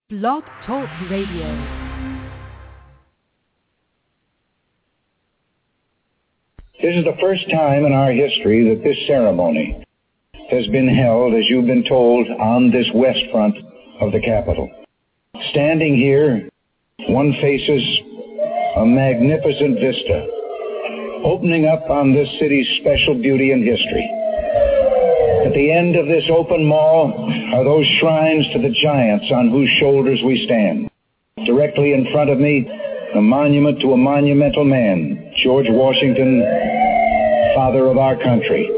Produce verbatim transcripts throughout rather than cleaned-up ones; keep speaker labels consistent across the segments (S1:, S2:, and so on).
S1: Blog Talk Radio.
S2: This is the first time in our history that this ceremony has been held, as you've been told, on this west front of the Capitol. Standing here, one faces a magnificent vista, opening up on this city's special beauty and history. At the end of this open mall are those shrines to the giants on whose shoulders we stand. Directly in front of me, a monument to a monumental man, George Washington, father of our country.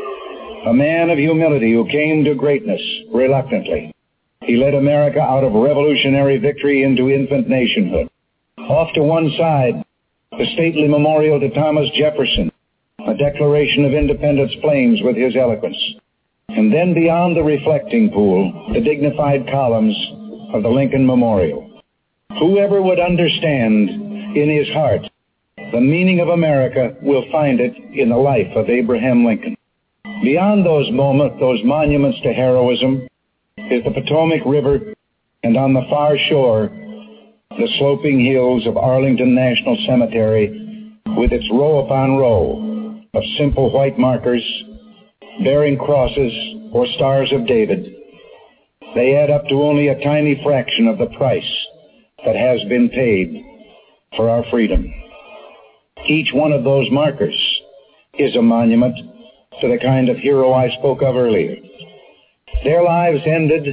S2: A man of humility who came to greatness reluctantly. He led America out of revolutionary victory into infant nationhood. Off to one side, the stately memorial to Thomas Jefferson, a Declaration of Independence flames with his eloquence. And then beyond the reflecting pool, the dignified columns of the Lincoln Memorial. Whoever would understand in his heart the meaning of America will find it in the life of Abraham Lincoln. Beyond those moments, those monuments to heroism, is the Potomac River, and on the far shore, the sloping hills of Arlington National Cemetery with its row upon row of simple white markers bearing crosses or stars of David. They add up to only a tiny fraction of the price that has been paid for our freedom. Each one of those markers is a monument to the kind of hero I spoke of earlier. Their lives ended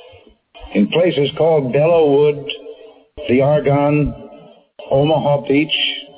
S2: in places called Belleau Wood, the Argonne, Omaha Beach,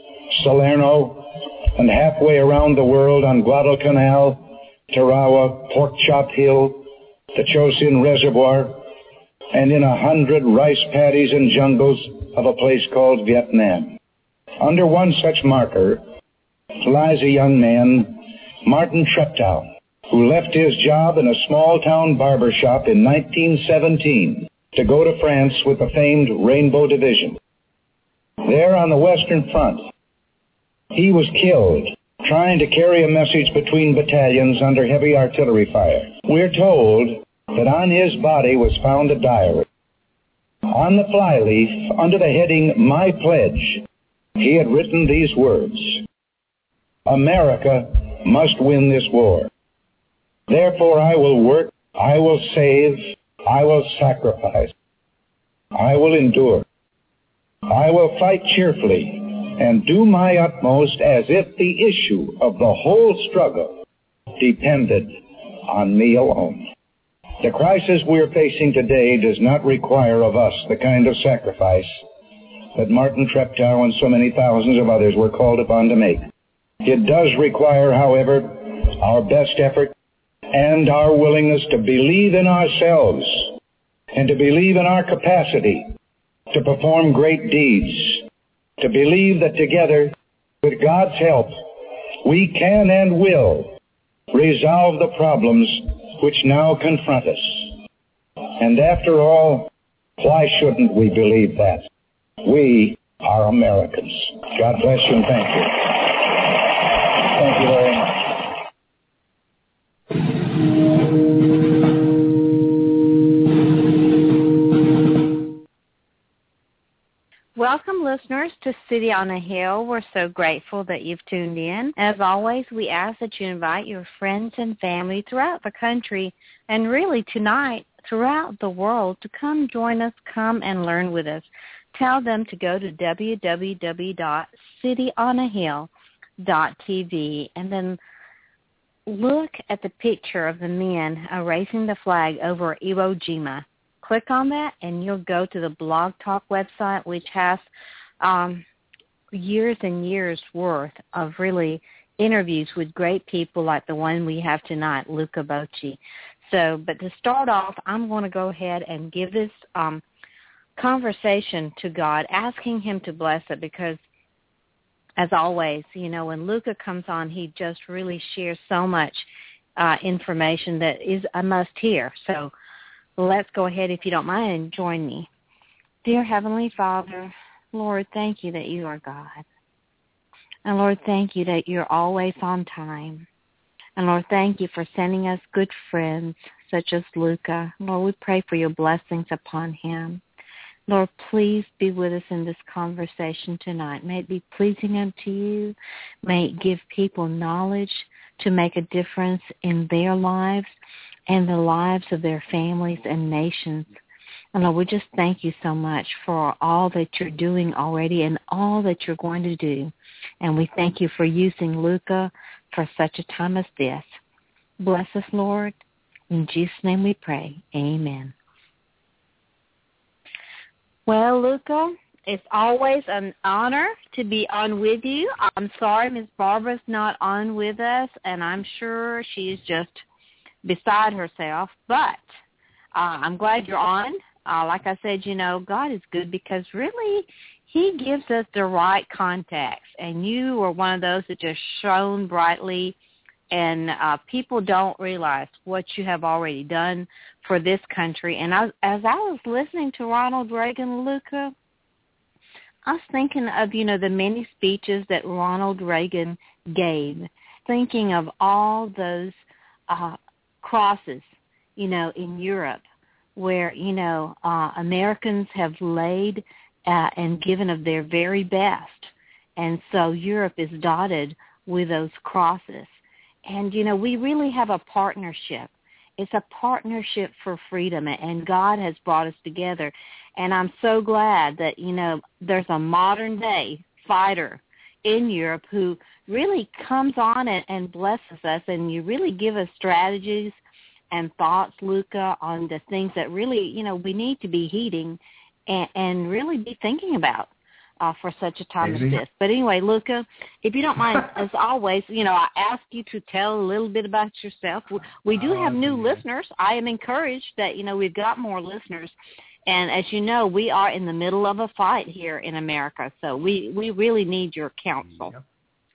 S2: Salerno, and halfway around the world on Guadalcanal, Tarawa, Pork Chop Hill, the Chosin Reservoir, and in a hundred rice paddies and jungles of a place called Vietnam. Under one such marker lies a young man, Martin Treptow, who left his job in a small-town barber shop in nineteen seventeen to go to France with the famed Rainbow Division. There on the Western Front, he was killed trying to carry a message between battalions under heavy artillery fire. We're told that on his body was found a diary. On the flyleaf, under the heading, My Pledge, he had written these words: America must win this war. Therefore I will work, I will save, I will sacrifice, I will endure. I will fight cheerfully and do my utmost as if the issue of the whole struggle depended on me alone. The crisis we're facing today does not require of us the kind of sacrifice that Martin Treptow and so many thousands of others were called upon to make. It does require, however, our best effort and our willingness to believe in ourselves and to believe in our capacity to perform great deeds, to believe that together, with God's help, we can and will resolve the problems which now confront us. And after all, why shouldn't we believe that? We are Americans. God bless you and thank you. Thank you very much.
S3: Welcome, listeners, to City on a Hill. We're so grateful that you've tuned in. As always, we ask that you invite your friends and family throughout the country and really tonight throughout the world to come join us, come and learn with us. Tell them to go to w w w dot city on a hill dot t v and then look at the picture of the men uh, raising the flag over Iwo Jima. Click on that, and you'll go to the Blog Talk website, which has um, years and years' worth of really interviews with great people like the one we have tonight, Luca Bocci. So, but to start off, I'm going to go ahead and give this um, conversation to God, asking him to bless it because, as always, you know, when Luca comes on, he just really shares so much uh, information that is a must-hear. So, let's go ahead, if you don't mind, and join me. Dear Heavenly Father, Lord, thank you that you are God. And Lord, thank you that you're always on time. And Lord, thank you for sending us good friends such as Luca. Lord, we pray for your blessings upon him. Lord, please be with us in this conversation tonight. May it be pleasing unto you. May it give people knowledge to make a difference in their lives and the lives of their families and nations. And Lord, we just thank you so much for all that you're doing already and all that you're going to do. And we thank you for using Luca for such a time as this. Bless us, Lord. In Jesus' name we pray. Amen. Well, Luca, it's always an honor to be on with you. I'm sorry Miss Barbara's not on with us, and I'm sure she's just beside herself. But uh, I'm glad you're on. Uh, like I said, you know, God is good because really he gives us the right contacts, and you are one of those that just shone brightly, and uh, people don't realize what you have already done for this country. And I, as I was listening to Ronald Reagan, Luca, I was thinking of, you know, the many speeches that Ronald Reagan gave, thinking of all those uh, crosses, you know, in Europe where, you know, uh, Americans have laid uh, and given of their very best. And so Europe is dotted with those crosses. And, you know, we really have a partnership. It's a partnership for freedom, and God has brought us together. And I'm so glad that, you know, there's a modern-day fighter in Europe who really comes on and, and blesses us, and you really give us strategies and thoughts, Luca, on the things that really, you know, we need to be heeding and, and really be thinking about. Uh, for such a time Easy. as this. But anyway, Luca, if you don't mind, as always, you know, I ask you to tell a little bit about yourself. We, we do have new yeah. listeners. I am encouraged that, you know, we've got more listeners. And as you know, we are in the middle of a fight here in America, so we, we really need your counsel.
S4: Yep.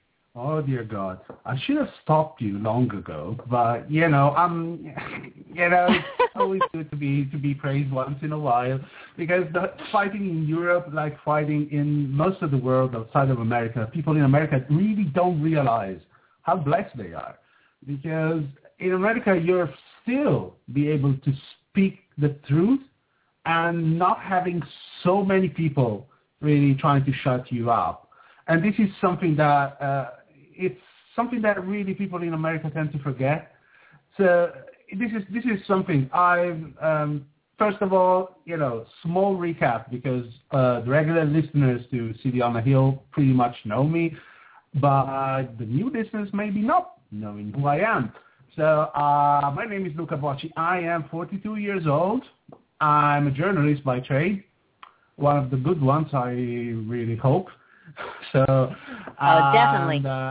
S4: Oh, dear God. I should have stopped you long ago, but, you know, um, you know, it's always good to be to be praised once in a while, because the fighting in Europe, like fighting in most of the world outside of America, people in America really don't realize how blessed they are. Because in America, you're still be able to speak the truth and not having so many people really trying to shut you up. And this is something that... Uh, It's something that really people in America tend to forget. So this is this is something I've, um, first of all, you know, small recap, because uh, the regular listeners to City on a Hill pretty much know me, but the new listeners maybe not knowing who I am. So uh, my name is Luca Bocci. I am forty-two years old. I'm a journalist by trade, one of the good ones, I really hope. So,
S3: oh, definitely.
S4: And, uh,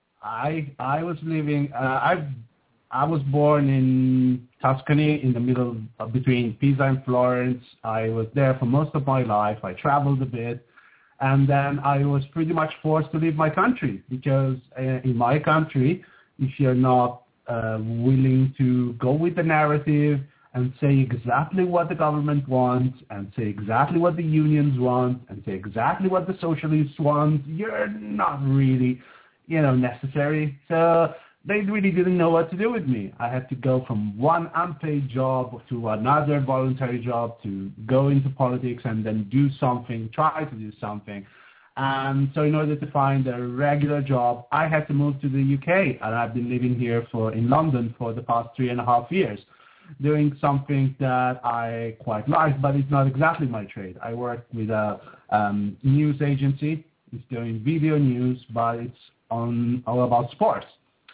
S4: I I was living. Uh, I I was born in Tuscany, in the middle uh, between Pisa and Florence. I was there for most of my life. I traveled a bit, and then I was pretty much forced to leave my country, because uh, in my country, if you're not uh, willing to go with the narrative and say exactly what the government wants, and say exactly what the unions want, and say exactly what the socialists want, you're not really, you know, necessary. So they really didn't know what to do with me. I had to go from one unpaid job to another voluntary job to go into politics and then do something, try to do something. And so in order to find a regular job, I had to move to the U K, and I've been living here for in London for the past three and a half years, doing something that I quite like, but it's not exactly my trade. I work with a um, news agency. It's doing video news, but it's on all about sports.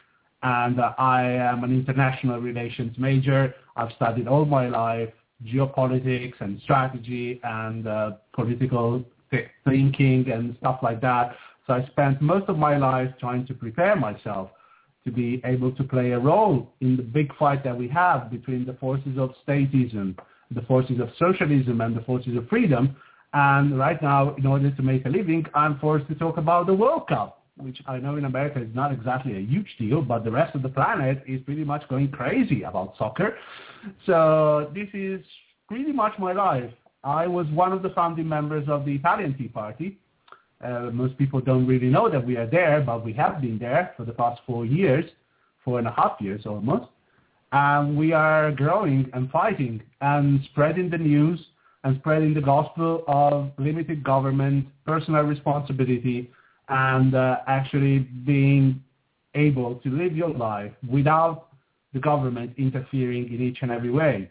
S4: And uh, I am an international relations major. I've studied all my life geopolitics and strategy and uh, political th- thinking and stuff like that. So I spent most of my life trying to prepare myself to be able to play a role in the big fight that we have between the forces of statism, the forces of socialism, and the forces of freedom. And right now, in order to make a living, I'm forced to talk about the World Cup, which I know in America is not exactly a huge deal, but the rest of the planet is pretty much going crazy about soccer. So this is pretty much my life. I was one of the founding members of the Italian Tea Party. Uh, most people don't really know that we are there, but we have been there for the past four years, four and a half years almost. And we are growing and fighting and spreading the news and spreading the gospel of limited government, personal responsibility, and uh, actually being able to live your life without the government interfering in each and every way.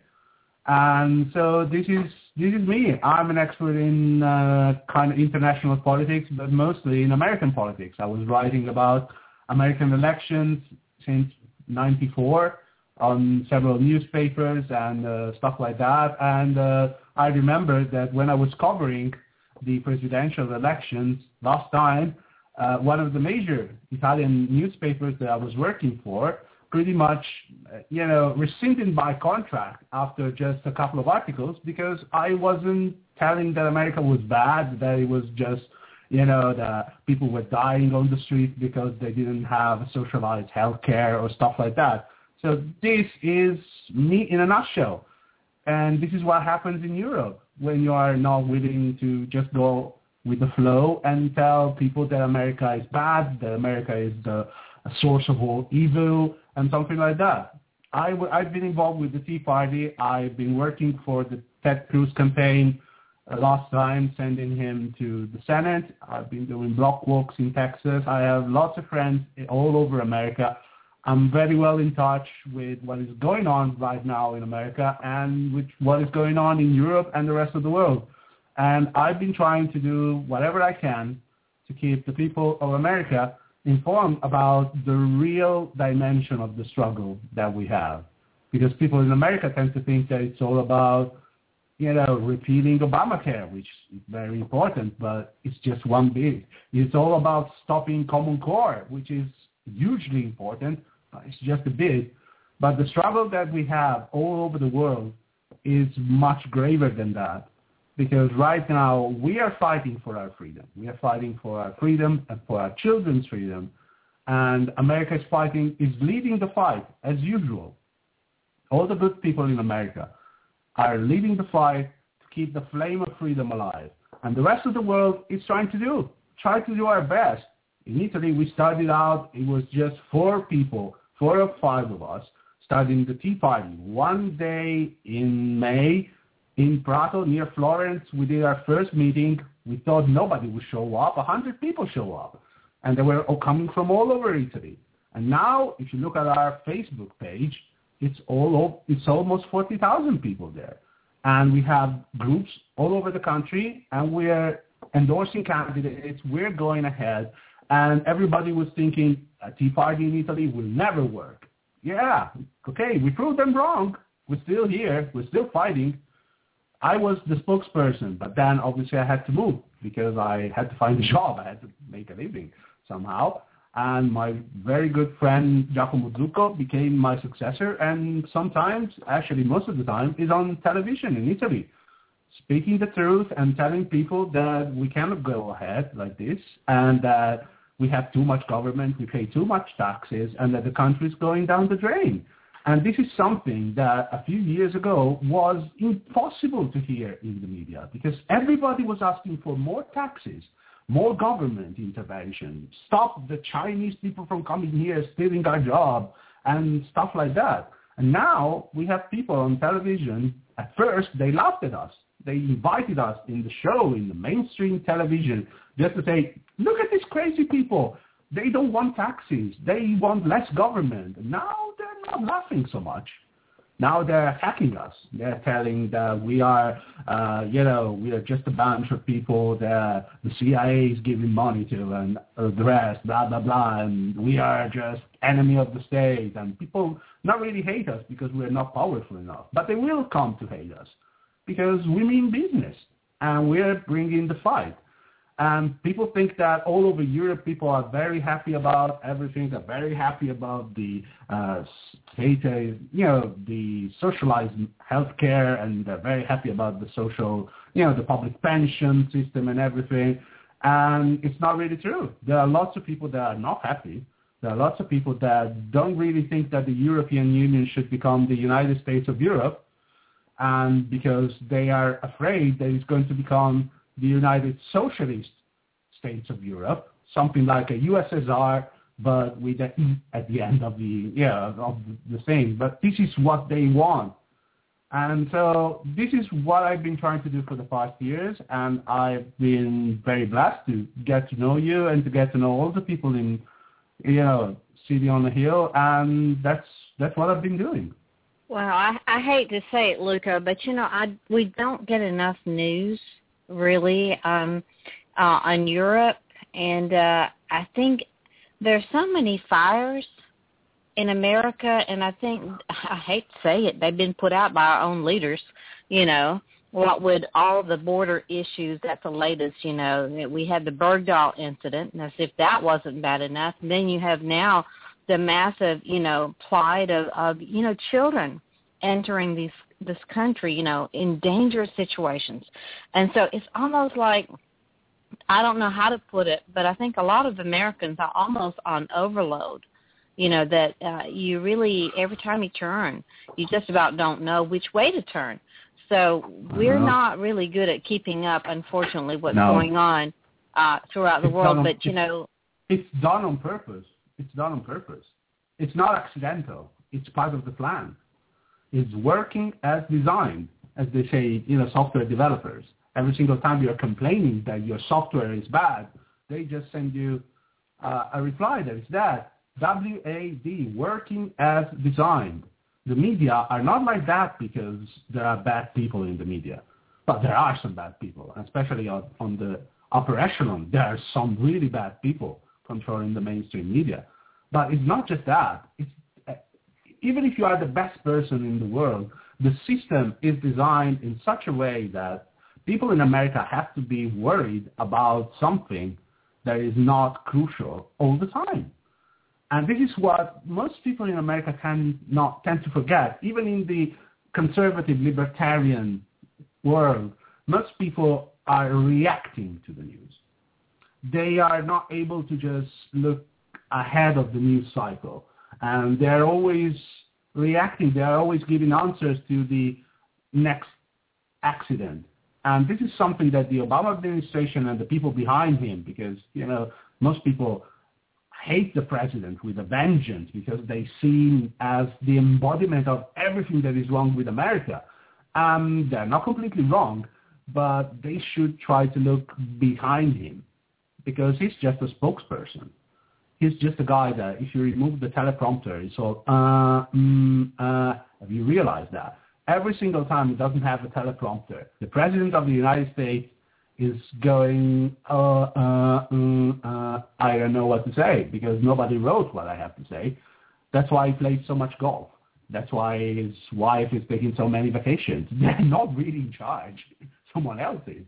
S4: And so this is this is me. I'm an expert in uh, kind of international politics, but mostly in American politics. I was writing about American elections since ninety-four on several newspapers and uh, stuff like that. And uh, I remember that when I was covering the presidential elections last time, uh, one of the major Italian newspapers that I was working for pretty much, uh, you know, rescinded my contract after just a couple of articles because I wasn't telling that America was bad, that it was just, you know, that people were dying on the street because they didn't have socialized health care or stuff like that. So this is me in a nutshell. And this is what happens in Europe when you are not willing to just go with the flow and tell people that America is bad, that America is the a source of all evil, and something like that. I w- I've been involved with the Tea Party. I've been working for the Ted Cruz campaign uh, last time, sending him to the Senate. I've been doing block walks in Texas. I have lots of friends all over America. I'm very well in touch with what is going on right now in America and with what is going on in Europe and the rest of the world. And I've been trying to do whatever I can to keep the people of America informed about the real dimension of the struggle that we have. Because people in America tend to think that it's all about, you know, repealing Obamacare, which is very important, but it's just one bit. It's all about stopping Common Core, which is hugely important, but it's just a bit. But the struggle that we have all over the world is much graver than that. Because right now we are fighting for our freedom. We are fighting for our freedom and for our children's freedom. And America is fighting, is leading the fight as usual. All the good people in America are leading the fight to keep the flame of freedom alive. And the rest of the world is trying to do, try to do our best. In Italy, we started out, it was just four people, four or five of us, starting the Tea Party. One day in May, in Prato, near Florence, we did our first meeting. We thought nobody would show up. A hundred people show up. And they were all coming from all over Italy. And now, if you look at our Facebook page, it's all it's almost forty thousand people there. And we have groups all over the country, and we're endorsing candidates. We're going ahead. And everybody was thinking, a Tea Party in Italy will never work. Yeah, okay, we proved them wrong. We're still here. We're still fighting. I was the spokesperson, but then obviously I had to move because I had to find a job. I had to make a living somehow. And my very good friend Giacomo Zucco became my successor, and sometimes, actually most of the time, is on television in Italy, speaking the truth and telling people that we cannot go ahead like this, and that we have too much government, we pay too much taxes, and that the country is going down the drain. And this is something that a few years ago was impossible to hear in the media because everybody was asking for more taxes, more government intervention, stop the Chinese people from coming here, stealing our job, and stuff like that. And now we have people on television. At first, they laughed at us. They invited us in the show, in the mainstream television, just to say, look at these crazy people. They don't want taxes. They want less government. Now they're not laughing so much. Now they're attacking us. They're telling that we are, uh, you know, we are just a bunch of people that the C I A is giving money to and uh, the rest, blah, blah, blah, and we are just enemy of the state. And people not really hate us because we're not powerful enough. But they will come to hate us because we mean business and we're bringing the fight. And people think that all over Europe, people are very happy about everything. They're very happy about the uh, state, uh, you know, the socialized healthcare, and they're very happy about the social, you know, the public pension system and everything. And it's not really true. There are lots of people that are not happy. There are lots of people that don't really think that the European Union should become the United States of Europe, and because they are afraid that it's going to become the United Socialist States of Europe, something like a U S S R, but with an E at the end of the yeah of the thing. But this is what they want, And so this is what I've been trying to do for the past years, and I've been very blessed to get to know you and to get to know all the people in, you know, City on the Hill, and that's that's what I've been doing.
S3: Well, I, I hate to say it, Luca, but, you know, I we don't get enough news, really, um, uh, on Europe, and uh, I think there's so many fires in America, and I think, I hate to say it, they've been put out by our own leaders, you know, what would all the border issues, that's the latest, you know, we had the Bergdahl incident, and as if that wasn't bad enough, and then you have now the massive, you know, plight of, of, you know, children entering these this country, you know, in dangerous situations. And so it's almost like, I don't know how to put it, but I think a lot of Americans are almost on overload. You know, that uh, you really, every time you turn, you just about don't know which way to turn. So we're uh-huh. not really good at keeping up, unfortunately, what's no. going on uh, throughout the
S4: it's
S3: world.
S4: On,
S3: but, you know.
S4: It's done on purpose. It's done on purpose. It's not accidental. It's part of the plan. It's working as designed, as they say, you know, software developers. Every single time you're complaining that your software is bad, they just send you uh, a reply that is that. W A D, working as designed. The media are not like that because there are bad people in the media. But there are some bad people, especially on, on the upper echelon. There are some really bad people controlling the mainstream media. But it's not just that. It's, uh, even if you are the best person in the world, the system is designed in such a way that people in America have to be worried about something that is not crucial all the time. And this is what most people in America can not tend to forget. Even in the conservative libertarian world, most people are reacting to the news. They are not able to just look ahead of the news cycle. And they're always reacting. They are always giving answers to the next accident. And this is something that the Obama administration and the people behind him, because, you know, most people hate the president with a vengeance because they see him as the embodiment of everything that is wrong with America. Um, they're not completely wrong, but they should try to look behind him because he's just a spokesperson. He's just a guy that if you remove the teleprompter, it's all, uh, mm, uh, have you realized that? Every single time he doesn't have a teleprompter, the president of the United States is going, uh, uh, mm, uh, I don't know what to say because nobody wrote what I have to say. That's why he plays so much golf. That's why his wife is taking so many vacations. They're not really in charge. Someone else is.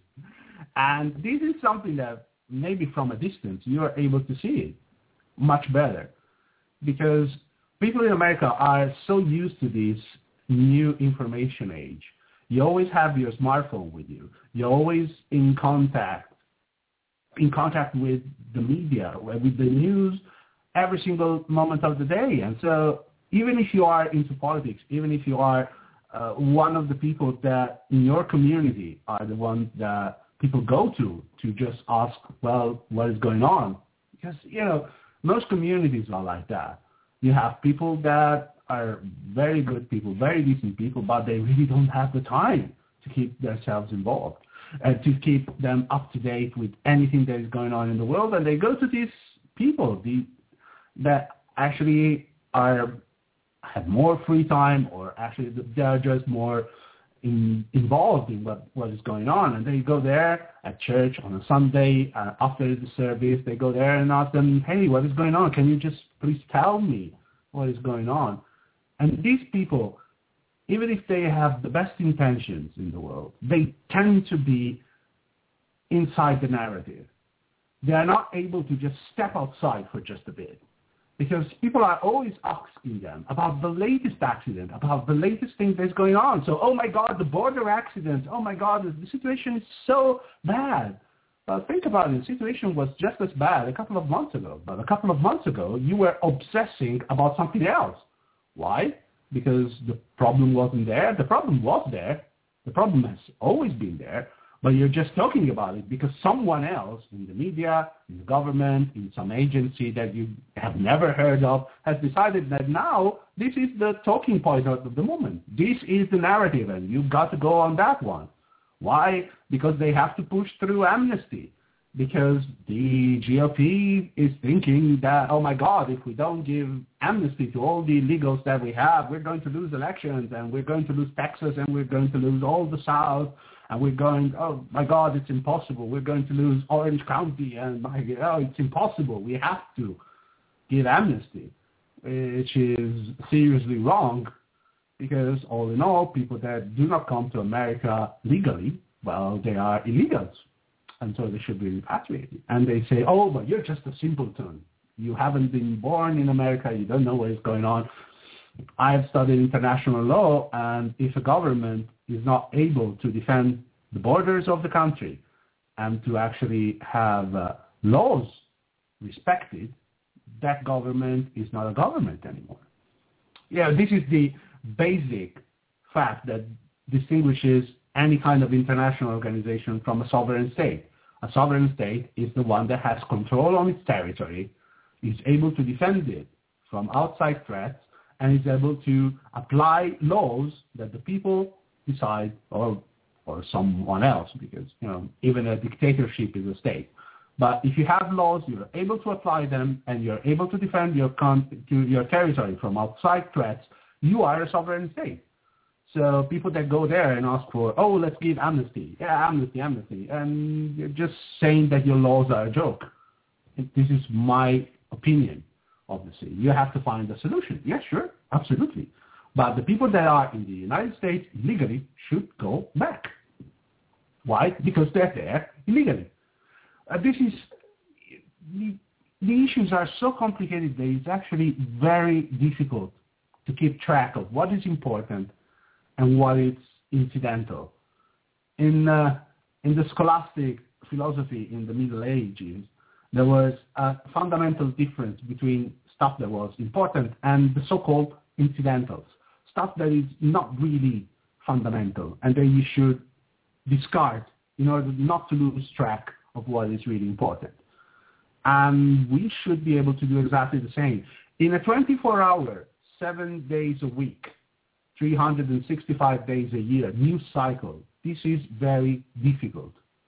S4: And this is something that maybe from a distance you are able to see it much better because people in America are so used to this new information age. You always have your smartphone with you. You're always in contact, in contact with the media, with the news every single moment of the day. And so even if you are into politics, even if you are uh, one of the people that in your community are the ones that people go to to just ask, well, what is going on? Because, you know, most communities are like that. You have people that are very good people, very decent people, but they really don't have the time to keep themselves involved and to keep them up to date with anything that is going on in the world. And they go to these people the, that actually are have more free time or actually they're just more in, involved in what, what is going on. And they go there at church on a Sunday uh, after the service. They go there and ask them, hey, what is going on? Can you just please tell me what is going on? And these people, even if they have the best intentions in the world, they tend to be inside the narrative. They are not able to just step outside for just a bit because people are always asking them about the latest accident, about the latest thing that's going on. So, oh my God, the border accident. Oh my God, the situation is so bad. But think about it. The situation was just as bad a couple of months ago. But a couple of months ago, you were obsessing about something else. Why? Because the problem wasn't there. The problem was there. The problem has always been there. but you're just talking about it because someone else in the media, in the government, in some agency that you have never heard of has decided that now this is the talking point of the moment. This is the narrative, and you've got to go on that one. Why? Because they have to push through amnesty. Because the G O P is thinking that, oh my God, if we don't give amnesty to all the illegals that we have, we're going to lose elections, and we're going to lose Texas, and we're going to lose all the South, and we're going, oh my God, it's impossible. We're going to lose Orange County, and my, oh, it's impossible. We have to give amnesty, which is seriously wrong, because all in all, people that do not come to America legally, well, they are illegals. And so they should be repatriated. And they say, oh, but you're just a simpleton. You haven't been born in America. You don't know what is going on. I've studied international law, and if a government is not able to defend the borders of the country and to actually have uh, laws respected, that government is not a government anymore. Yeah, this is the basic fact that distinguishes any kind of international organization from a sovereign state. A sovereign state is the one that has control on its territory, is able to defend it from outside threats, and is able to apply laws that the people decide, or or someone else, because you know even a dictatorship is a state. But if you have laws, you're able to apply them, and you're able to defend your con- to your territory from outside threats. You are a sovereign state. So people that go there and ask for, oh, let's give amnesty. Yeah, amnesty, amnesty. And you're just saying that your laws are a joke. This is my opinion, obviously. You have to find a solution. Yeah, sure, absolutely. But the people that are in the United States illegally should go back. Why? Because they're there illegally. Uh, this is, the, the issues are so complicated that it's actually very difficult to keep track of what is important and what is incidental. In uh, in the scholastic philosophy in the Middle Ages, there was a fundamental difference between stuff that was important and the so-called incidentals, stuff that is not really fundamental and that you should discard in order not to lose track of what is really important. And we should be able to do exactly the same. In a twenty-four hour, seven days a week, three hundred sixty-five days a year news cycle, this is very difficult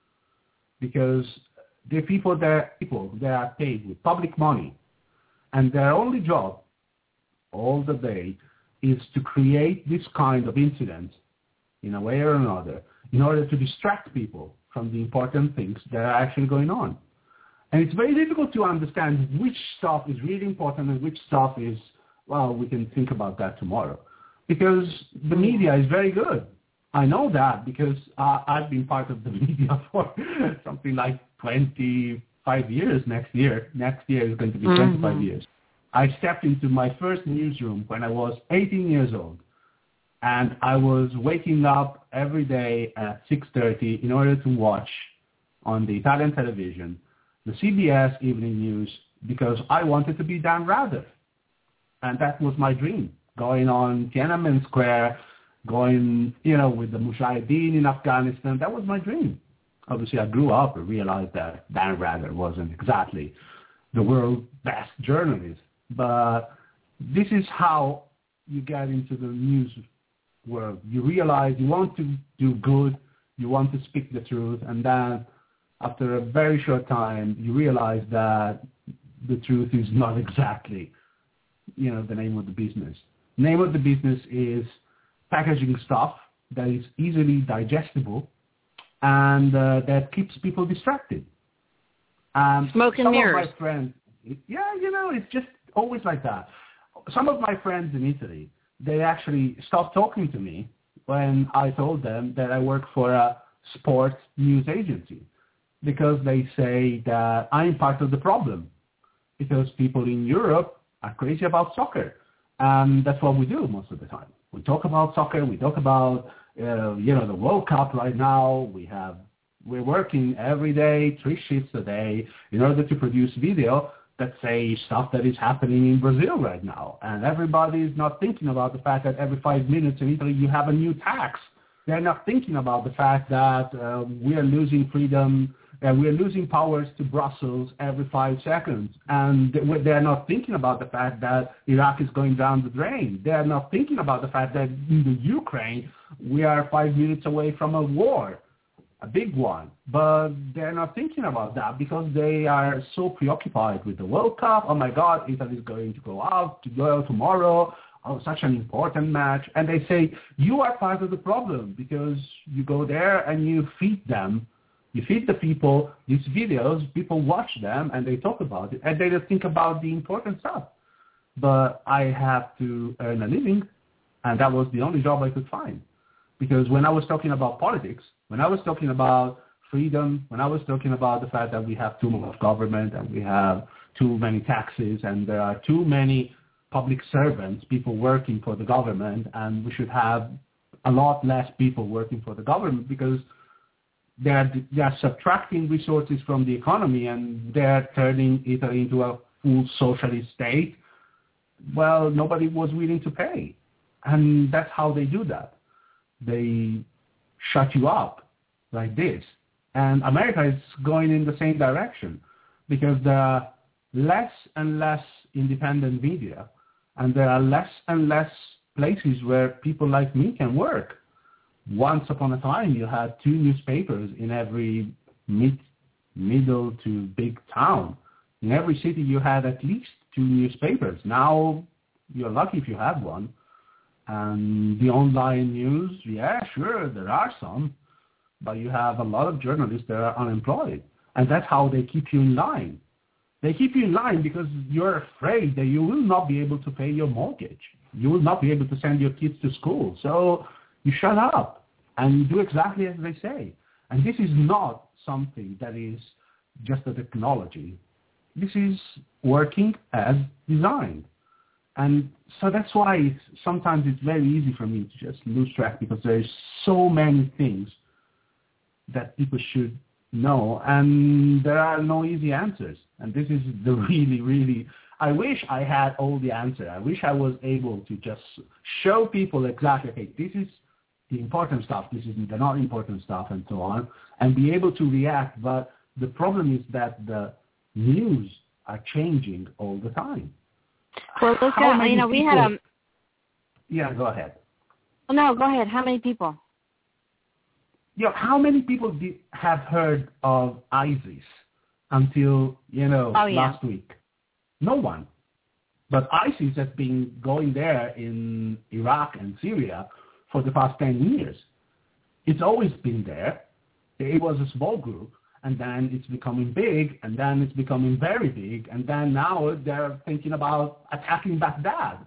S4: because the people that people that are paid with public money, and their only job all the day is to create this kind of incidents in a way or another in order to distract people from the important things that are actually going on. And it's very difficult to understand which stuff is really important and which stuff is, well, we can think about that tomorrow. Because the media is very good. I know that because uh, I've been part of the media for something like twenty-five years next year. Next year is going to be mm-hmm. twenty-five years. I stepped into my first newsroom when I was eighteen years old. And I was waking up every day at six thirty in order to watch on the Italian television the C B S Evening News because I wanted to be Dan Rather. And that was my dream. Going on Tiananmen Square, going, you know, with the Mujahideen in Afghanistan. That was my dream. Obviously, I grew up and realized that Dan Rather wasn't exactly the world's best journalist. But this is how you get into the news world. You realize you want to do good, you want to speak the truth, and then after a very short time, you realize that the truth is not exactly, you know, the name of the business. Name of the business is packaging stuff that is easily digestible and uh, that keeps people distracted. Um,
S3: Smoke and
S4: some
S3: mirrors.
S4: Of my friends, yeah, you know, it's just always like that. Some of my friends in Italy, they actually stopped talking to me when I told them that I work for a sports news agency because they say that I'm part of the problem because people in Europe are crazy about soccer. And that's what we do most of the time. We talk about soccer. We talk about, uh, you know, the World Cup right now. We have, we're working every day, three shifts a day in order to produce video that say stuff that is happening in Brazil right now. And everybody is not thinking about the fact that every five minutes in Italy you have a new tax They're not thinking about the fact that uh, we are losing freedom and we are losing powers to Brussels every five seconds. And they're not thinking about the fact that Iraq is going down the drain. They're not thinking about the fact that in the Ukraine, we are five minutes away from a war, a big one. But they're not thinking about that because they are so preoccupied with the World Cup. Oh, my God, Italy is going to go out to go tomorrow. Oh, such an important match. And they say, you are part of the problem because you go there and you feed them. You feed the people these videos, people watch them, and they talk about it, and they just think about the important stuff. But I have to earn a living, and that was the only job I could find. Because when I was talking about politics, when I was talking about freedom, when I was talking about the fact that we have too much government and we have too many taxes and there are too many public servants, people working for the government, and we should have a lot less people working for the government because they're, they're subtracting resources from the economy and they're turning Italy into a full socialist state. Well, nobody was willing to pay. And that's how they do that. They shut you up like this. And America is going in the same direction because there are less and less independent media and there are less and less places where people like me can work. Once upon a time, you had two newspapers in every mid, middle to big town. In every city, you had at least two newspapers. Now, you're lucky if you have one. And the online news, yeah, sure, there are some. But you have a lot of journalists that are unemployed. And that's how they keep you in line. They keep you in line because you're afraid that you will not be able to pay your mortgage. You will not be able to send your kids to school. So you shut up and you do exactly as they say. And this is not something that is just a technology. This is working as designed. And so that's why it's, sometimes it's very easy for me to just lose track because there's so many things that people should know, and there are no easy answers. And this is the really, really, I wish I had all the answer. I wish I was able to just show people exactly, okay, this is the important stuff, this is the not important stuff, and so on, and be able to react. But the problem is that the news are changing all the time.
S3: Well, look, uh, you know, we
S4: people,
S3: had a...
S4: Yeah, go ahead.
S3: Oh, no, go ahead. How many people?
S4: You know, how many people did, have heard of ISIS until, you know,
S3: oh, yeah.
S4: last week? No one. But ISIS has been going there in Iraq and Syria for the past ten years. It's always been there. It was a small group, and then it's becoming big, and then it's becoming very big, and then now they're thinking about attacking Baghdad.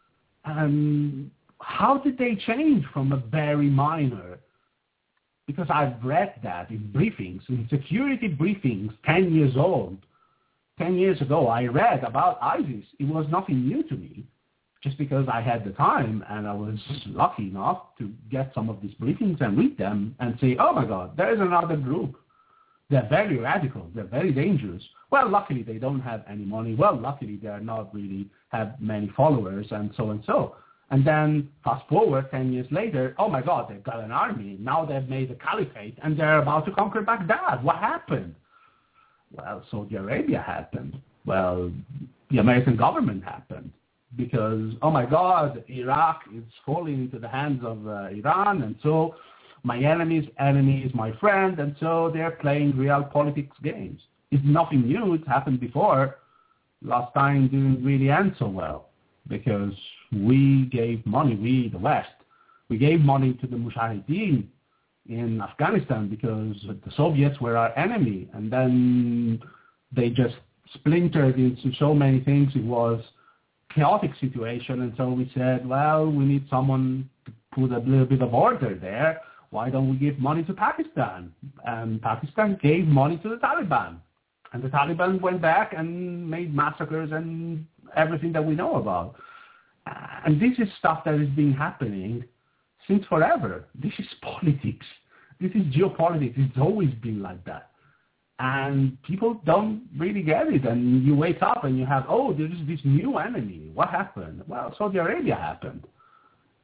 S4: And how did they change from a very minor? Because I've read that in briefings, in security briefings, ten years old. ten years ago, I read about ISIS. It was nothing new to me, just because I had the time and I was lucky enough to get some of these briefings and read them and say, oh my God, there is another group. They're very radical. They're very dangerous. Well, luckily they don't have any money. Well, luckily they are not really have many followers and so and so. And then fast forward ten years later, oh my God, they've got an army. Now they've made a caliphate and they're about to conquer Baghdad. What happened? Well, Saudi Arabia happened. Well, the American government happened. Because, oh my God, Iraq is falling into the hands of uh, Iran, and so my enemy's enemy is my friend, and so they're playing real politics games. It's nothing new. It's happened before. Last time didn't really end so well because we gave money, we, the West, we gave money to the Mujahideen in Afghanistan because the Soviets were our enemy, and then they just splintered into so many things. It was chaotic situation, and so we said, well, we need someone to put a little bit of order there. Why don't we give money to Pakistan? And Pakistan gave money to the Taliban. And the Taliban went back and made massacres and everything that we know about. And this is stuff that has been happening since forever. This is politics. This is geopolitics. It's always been like that. And people don't really get it. And you wake up and you have, oh, there's this new enemy. What happened? Well, Saudi Arabia happened.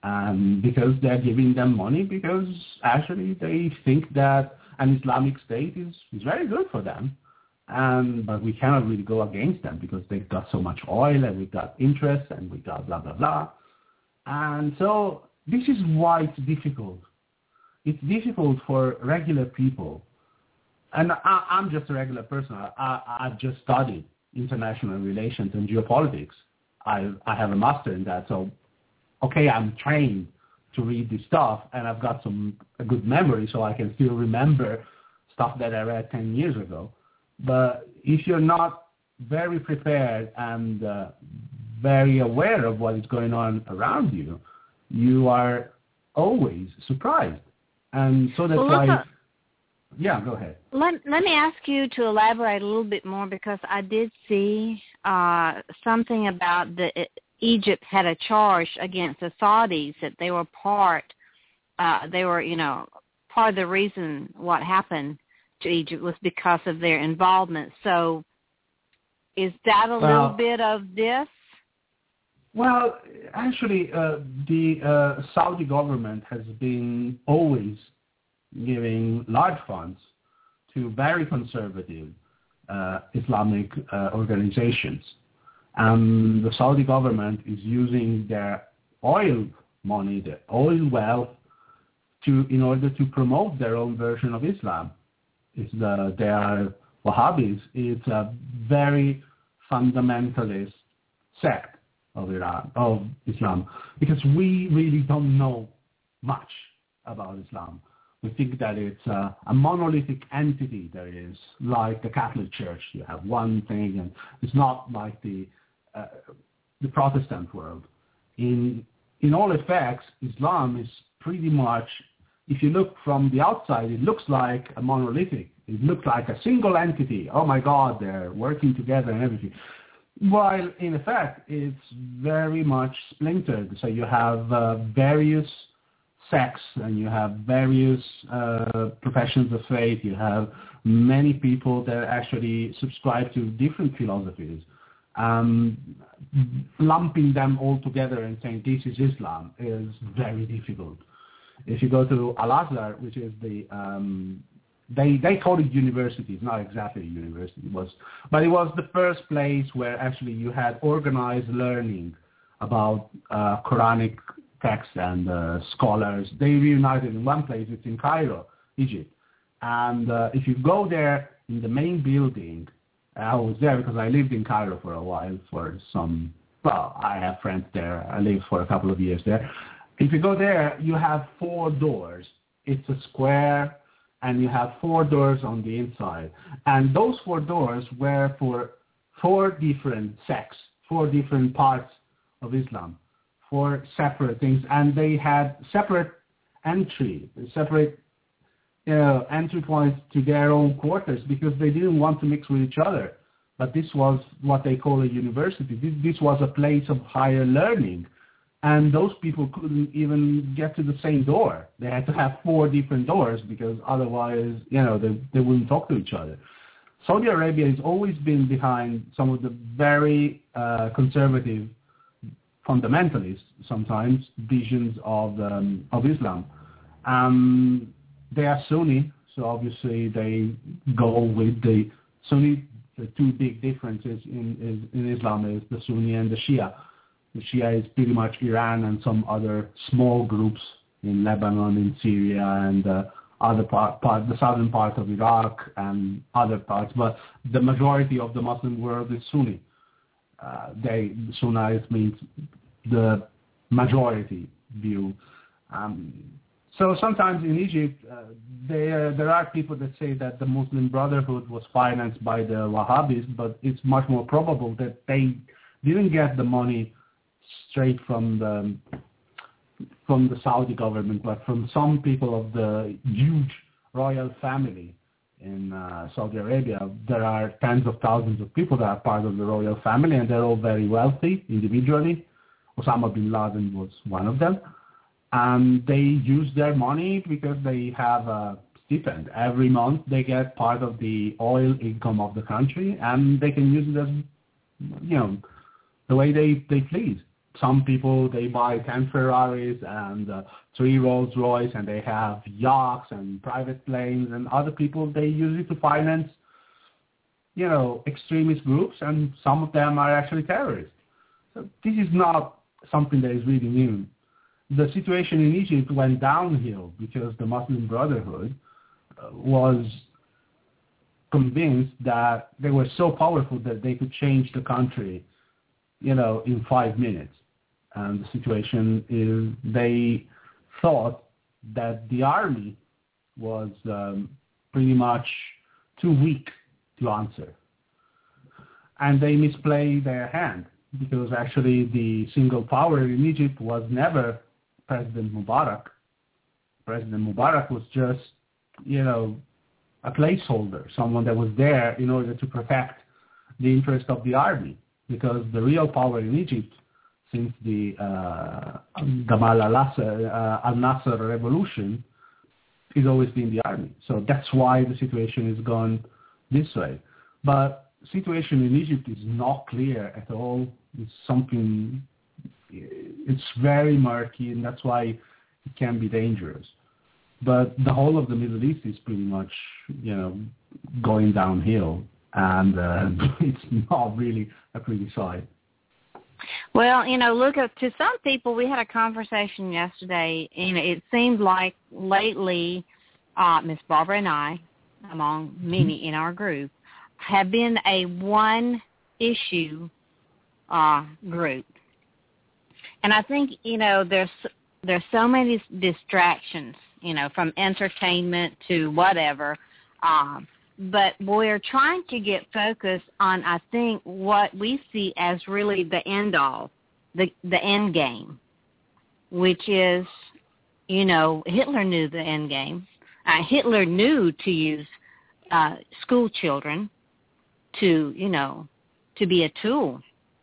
S4: And because they're giving them money, because actually they think that an Islamic State is, is very good for them. And but we cannot really go against them because they've got so much oil and we've got interest and we've got blah, blah, blah. And so this is why it's difficult. It's difficult for regular people. And I, I'm just a regular person. I, I've just studied international relations and geopolitics. I, I have a master in that. So, okay, I'm trained to read this stuff, and I've got some a good memory, so I can still remember stuff that I read ten years ago. But if you're not very prepared and uh, very aware of what is going on around you, you are always surprised. And so that's
S3: well,
S4: why...
S3: A,
S4: yeah, go ahead.
S3: Let, let me ask you to elaborate a little bit more, because I did see uh, something about the Egypt had a charge against the Saudis that they were part, uh, they were, you know, part of the reason what happened to Egypt was because of their involvement. So is that a
S4: well,
S3: little bit of this?
S4: Well, actually, uh, the uh, Saudi government has been always giving large funds to very conservative uh, Islamic uh, organizations. And the Saudi government is using their oil money, their oil wealth, to in order to promote their own version of Islam. It's the, they are Wahhabis. It's a very fundamentalist sect of Iran, of Islam, because we really don't know much about Islam. We think that it's a, a monolithic entity that is like the Catholic Church. You have one thing, and it's not like the uh, the Protestant world. In in all effects, Islam is pretty much, if you look from the outside, it looks like a monolithic. It looks like a single entity. Oh my God, they're working together and everything. While in effect, it's very much splintered. So you have uh, various sects, and you have various uh, professions of faith. You have many people that actually subscribe to different philosophies. Um, lumping them all together and saying this is Islam is very difficult. If you go to Al-Azhar, which is the, um, they they call it university, it's not exactly a university, it was, but it was the first place where actually you had organized learning about uh, Quranic texts and uh, scholars. They reunited in one place. It's in Cairo, Egypt. And uh, if you go there in the main building, I was there because I lived in Cairo for a while for some, well, I have friends there. I lived for a couple of years there. If you go there, you have four doors. It's a square, and you have four doors on the inside. And those four doors were for four different sects, four different parts of Islam, four separate things. And they had separate entry, separate you know, entry points to their own quarters because they didn't want to mix with each other. But this was what they call a university. This, this was a place of higher learning. And those people couldn't even get to the same door. They had to have four different doors because otherwise, you know, they, they wouldn't talk to each other. Saudi Arabia has always been behind some of the very uh, conservative, fundamentalist, sometimes, visions of um, of Islam. Um, they are Sunni, so obviously they go with the Sunni. The two big differences in, in, in Islam is the Sunni and the Shia. The Shia is pretty much Iran and some other small groups in Lebanon, in Syria, and uh, other part, part, the southern part of Iraq and other parts. But the majority of the Muslim world is Sunni. Uh, they Sunni means the majority view. Um, so sometimes in Egypt, uh, they, uh, there are people that say that the Muslim Brotherhood was financed by the Wahhabis, but it's much more probable that they didn't get the money straight from the from the Saudi government, but from some people of the huge royal family in uh, Saudi Arabia. There are tens of thousands of people that are part of the royal family, and they're all very wealthy individually. Osama bin Laden was one of them. And they use their money because they have a stipend. Every month they get part of the oil income of the country, and they can use it as, you know, the way they, they please. some people, they buy ten Ferraris and uh, three Rolls Royce, and they have yachts and private planes, and other people, they use it to finance, you know, extremist groups, and some of them are actually terrorists. So this is not something that is really new. The situation in Egypt went downhill because the Muslim Brotherhood uh, was convinced that they were so powerful that they could change the country, you know, in five minutes. And the situation is they thought that the army was um, pretty much too weak to answer. And they misplayed their hand, because actually the single power in Egypt was never President Mubarak. President Mubarak was just, you know, a placeholder, someone that was there in order to protect the interest of the army, because the real power in Egypt since the uh, Gamal al-Nasser, uh, al-Nasser revolution has always been the army. So that's why the situation is gone this way. But the situation in Egypt is not clear at all. It's something, it's very murky, and that's why it can be dangerous. But the whole of the Middle East is pretty much, you know, going downhill, and uh, it's not really a pretty sight.
S3: Well, you know, look, to some people, we had a conversation yesterday, and it seemed like lately uh, Miss Barbara and I, among many in our group, have been a one-issue uh, group. And I think, you know, there's there's so many distractions, you know, from entertainment to whatever, um, but we're trying to get focused on, I think, what we see as really the end all, the the end game, which is, you know, Hitler knew the end game. Uh, Hitler knew to use uh, school children to, you know, to be a tool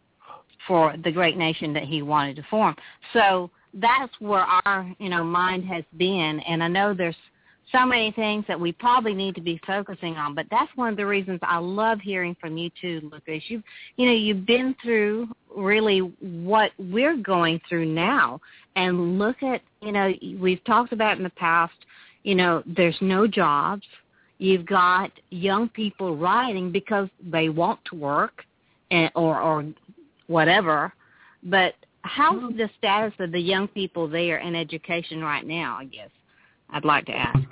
S3: for the great nation that he wanted to form. So that's where our, you know, mind has been. And I know there's so many things that we probably need to be focusing on, but that's one of the reasons I love hearing from you too, Lucas. You, you know, you've been through really what we're going through now, and look at, you know, we've talked about in the past, you know, there's no jobs. You've got young people rioting because they want to work, and, or, or whatever. But how's the status of the young people there in education right now, I guess I'd like to ask.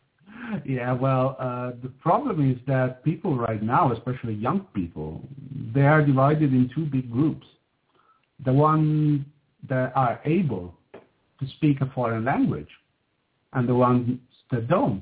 S4: Yeah, well, uh, the problem is that people right now, especially young people, they are divided in two big groups. The ones that are able to speak a foreign language and the ones that don't.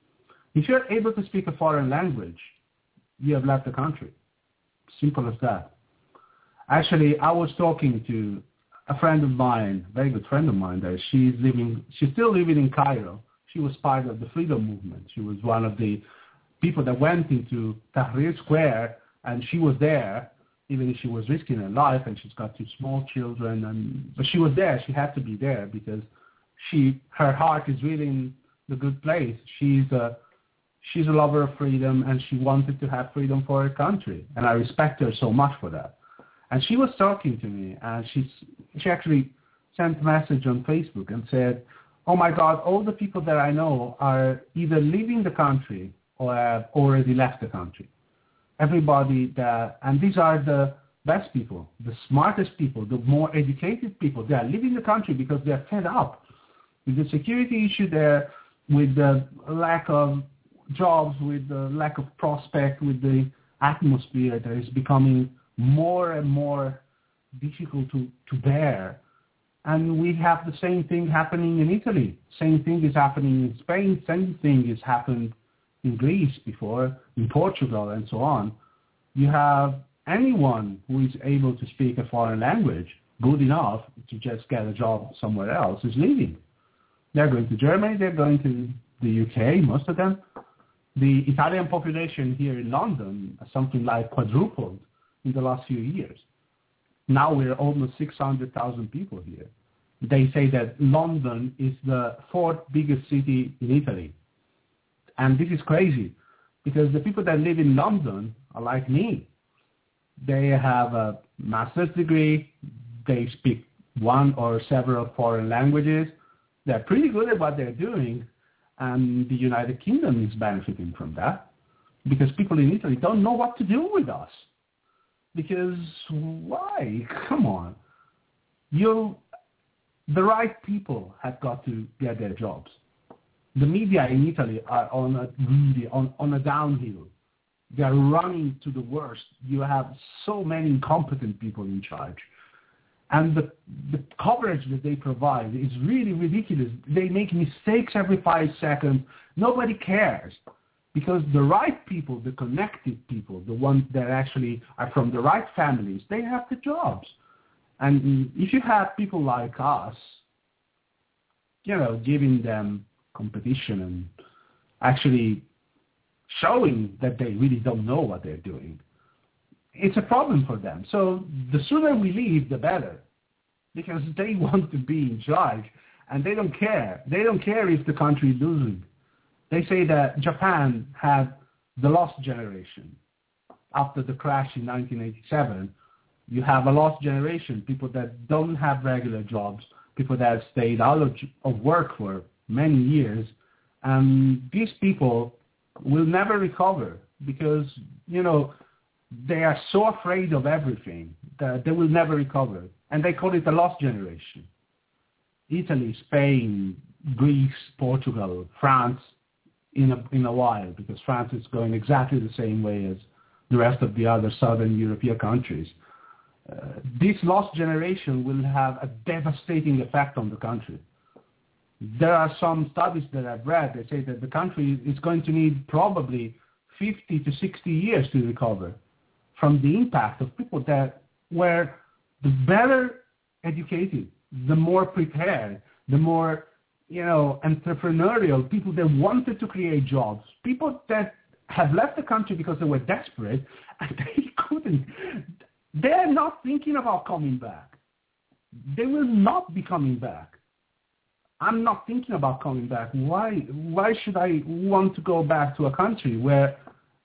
S4: If you're able to speak a foreign language, you have left the country. Simple as that. Actually, I was talking to a friend of mine, a very good friend of mine there. She's living, she's still living in Cairo. She was part of the freedom movement. She was one of the people that went into Tahrir Square, and she was there, even if she was risking her life, and she's got two small children. And but she was there. She had to be there because she, her heart is really in the good place. She's a, she's a lover of freedom, and she wanted to have freedom for her country, and I respect her so much for that. And she was talking to me, and she's, she actually sent a message on Facebook and said, oh my God, all the people that I know are either leaving the country or have already left the country. Everybody that, and these are the best people, the smartest people, the more educated people. They are leaving the country because they are fed up with the security issue there, with the lack of jobs, with the lack of prospect, with the atmosphere that is becoming more and more difficult to, to bear. And we have the same thing happening in Italy. Same thing is happening in Spain. Same thing has happened in Greece before, in Portugal, and so on. You have anyone who is able to speak a foreign language good enough to just get a job somewhere else is leaving. They're going to Germany. They're going to the U K, most of them. The Italian population here in London has something like quadrupled in the last few years. Now we're almost six hundred thousand people here. They say that London is the fourth biggest city in Italy. And this is crazy because the people that live in London are like me. They have a master's degree. they speak one or several foreign languages. They're pretty good at what they're doing, and the United Kingdom is benefiting from that because people in Italy don't know what to do with us. Because why? Come on. You, the right people have got to get their jobs. The media in Italy are on a really on, on a downhill. They are running to the worst. You have so many incompetent people in charge. And the, the coverage that they provide is really ridiculous. They make mistakes every five seconds. Nobody cares. Because the right people, the connected people, the ones that actually are from the right families, they have the jobs. And if you have people like us, you know, giving them competition and actually showing that they really don't know what they're doing, it's a problem for them. So the sooner we leave, the better, because they want to be in charge, and they don't care. They don't care if the country is losing. They say that Japan had the lost generation. After the crash in nineteen eighty-seven, you have a lost generation, people that don't have regular jobs, people that have stayed out of, of work for many years, and these people will never recover because, you know, they are so afraid of everything that they will never recover. And they call it a lost generation. Italy, Spain, Greece, Portugal, France, in a, in a while, because France is going exactly the same way as the rest of the other southern European countries. Uh, this lost generation will have a devastating effect on the country. There are some studies that I've read that say that the country is going to need probably fifty to sixty years to recover from the impact of people that were the better educated, the more prepared, the more, you know, entrepreneurial, people that wanted to create jobs, people that have left the country because they were desperate and they couldn't. They're not thinking about coming back. They will not be coming back. I'm not thinking about coming back. Why, why should I want to go back to a country where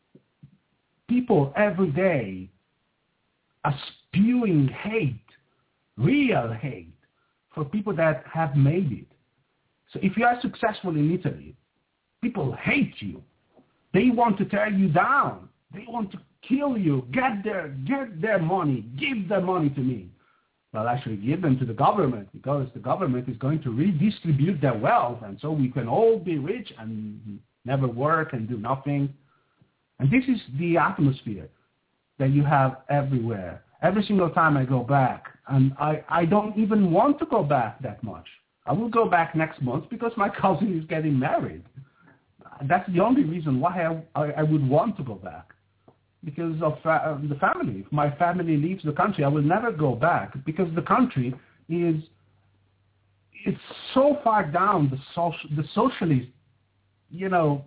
S4: people every day are spewing hate, real hate, for people that have made it? So if you are successful in Italy, people hate you. They want to tear you down. They want to kill you. Get their, get their money. Give their money to me. Well, actually give them to the government, because the government is going to redistribute their wealth, and so we can all be rich and never work and do nothing. And this is the atmosphere that you have everywhere. Every single time I go back, and I, I don't even want to go back that much. I will go back next month because my cousin is getting married. That's the only reason why I, I, I would want to go back. Because of uh, the family. If my family leaves the country, I will never go back, because the country is, it's so far down the, social, the socialist, you know,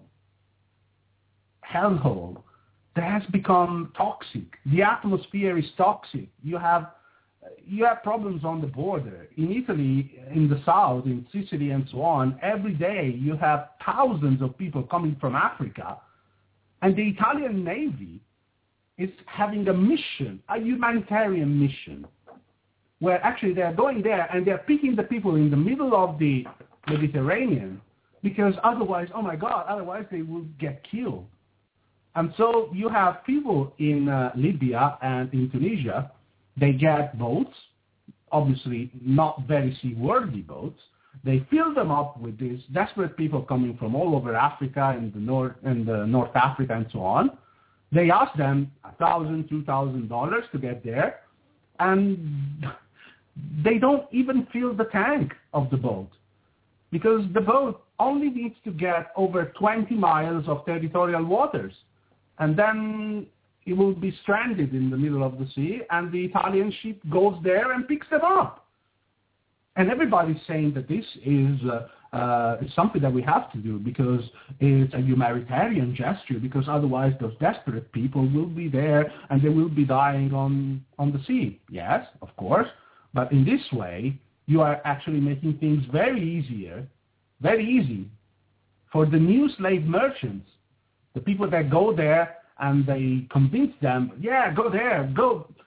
S4: hellhole that has become toxic. The atmosphere is toxic. You have, you have problems on the border. In Italy, in the south, in Sicily and so on, every day you have thousands of people coming from Africa, and the Italian Navy is having a mission, a humanitarian mission, where actually they're going there and they're picking the people in the middle of the Mediterranean, because otherwise, oh my God, otherwise they will get killed. And so you have people in uh, Libya and in Tunisia, they get boats, obviously not very seaworthy boats. They fill them up with these desperate people coming from all over Africa and the North and the North Africa and so on. They ask them a thousand, two thousand dollars to get there, and they don't even fill the tank of the boat, because the boat only needs to get over twenty miles of territorial waters, and then it will be stranded in the middle of the sea, and the Italian ship goes there and picks them up. And everybody's saying that this is uh, uh, something that we have to do because it's a humanitarian gesture, because otherwise those desperate people will be there and they will be dying on, on the sea. Yes, of course. But in this way, you are actually making things very easier, very easy for the new slave merchants, the people that go there and they convince them, yeah, go there, go.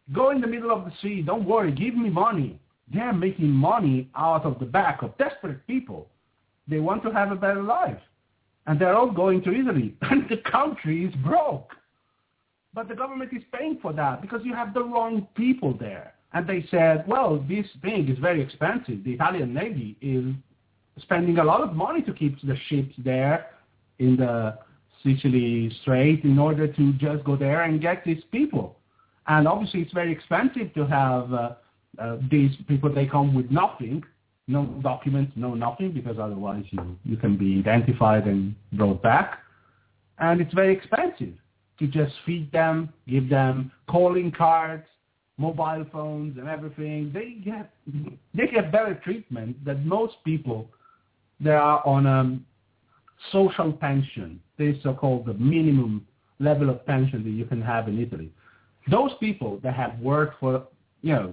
S4: Go in the middle of the sea. Don't worry. Give me money. They're making money out of the back of desperate people. They want to have a better life. And they're all going to Italy. And the country is broke. But the government is paying for that because you have the wrong people there. And they said, well, this thing is very expensive. The Italian Navy is spending a lot of money to keep the ships there in the Sicily Strait in order to just go there and get these people. And obviously it's very expensive to have uh, uh, these people. They come with nothing, no documents, no nothing, because otherwise you, you can be identified and brought back. And it's very expensive to just feed them, give them calling cards, mobile phones and everything. They get they get better treatment than most people that are on a social pension. This is so-called the minimum level of pension that you can have in Italy. Those people that have worked for, you know,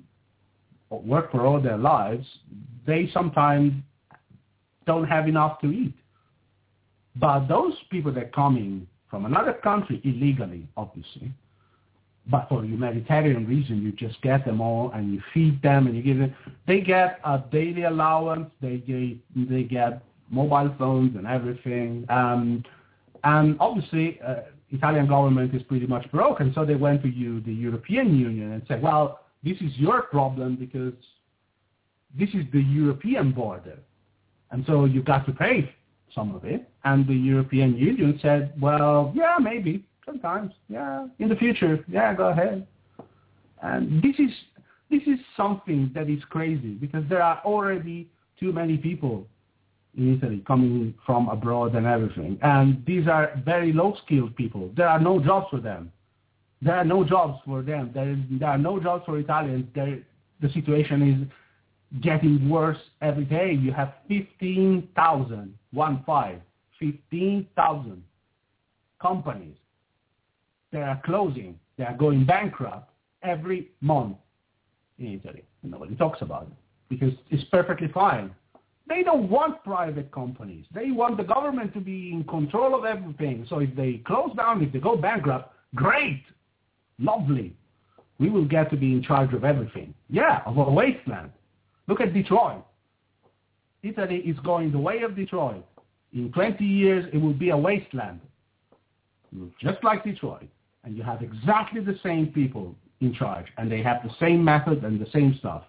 S4: worked for all their lives, they sometimes don't have enough to eat. But those people that are coming from another country illegally, obviously, but for humanitarian reason, you just get them all and you feed them and you give them. They get a daily allowance. They get they get mobile phones and everything. Um, and obviously, uh, Italian government is pretty much broke, and so they went to you, the European Union, and said, "Well, this is your problem because this is the European border, and so you got to pay some of it." And the European Union said, "Well, yeah, maybe." Sometimes, yeah. In the future, yeah, go ahead. And this is this is something that is crazy because there are already too many people in Italy coming from abroad and everything. And these are very low-skilled people. There are no jobs for them. There are no jobs for them. There, is, there are no jobs for Italians. There, the situation is getting worse every day. You have fifteen thousand, one five, fifteen thousand companies. They are closing. They are going bankrupt every month in Italy. Nobody talks about it because it's perfectly fine. They don't want private companies. They want the government to be in control of everything. So if they close down, if they go bankrupt, great, lovely. We will get to be in charge of everything. Yeah, of a wasteland. Look at Detroit. Italy is going the way of Detroit. In twenty years, it will be a wasteland, just like Detroit. And you have exactly the same people in charge, and they have the same method and the same stuff.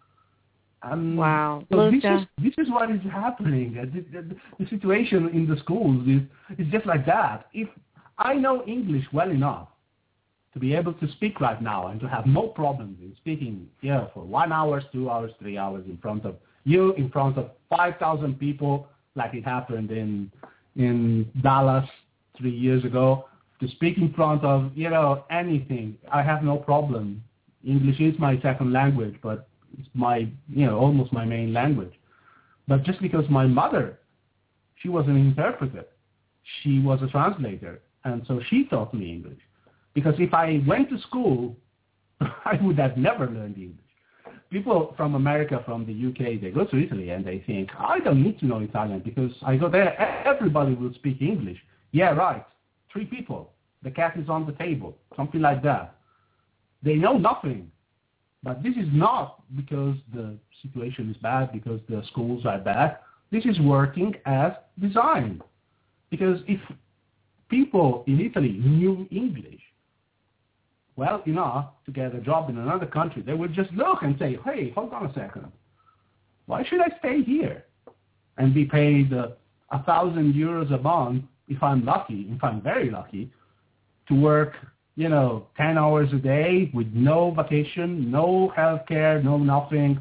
S4: Um,
S3: wow.
S4: So this is, this is what is happening. The, the, the situation in the schools is, is just like that. If I know English well enough to be able to speak right now and to have no problems in speaking here for one hour, two hours, three hours in front of you, in front of five thousand people, like it happened in in Dallas three years ago, to speak in front of, you know, anything, I have no problem. English is my second language, but it's my, you know, almost my main language. But just because my mother, she was an interpreter, she was a translator, and so she taught me English. Because if I went to school, I would have never learned English. People from America, from the U K, they go to Italy and they think, I don't need to know Italian because I go there, everybody will speak English. Yeah, right. Three people. The cat is on the table. Something like that. They know nothing. But this is not because the situation is bad, because the schools are bad. This is working as designed. Because if people in Italy knew English well enough to get a job in another country, they would just look and say, hey, hold on a second. Why should I stay here and be paid uh, a thousand euros a month if I'm lucky, if I'm very lucky, to work, you know, ten hours a day with no vacation, no health care, no nothing,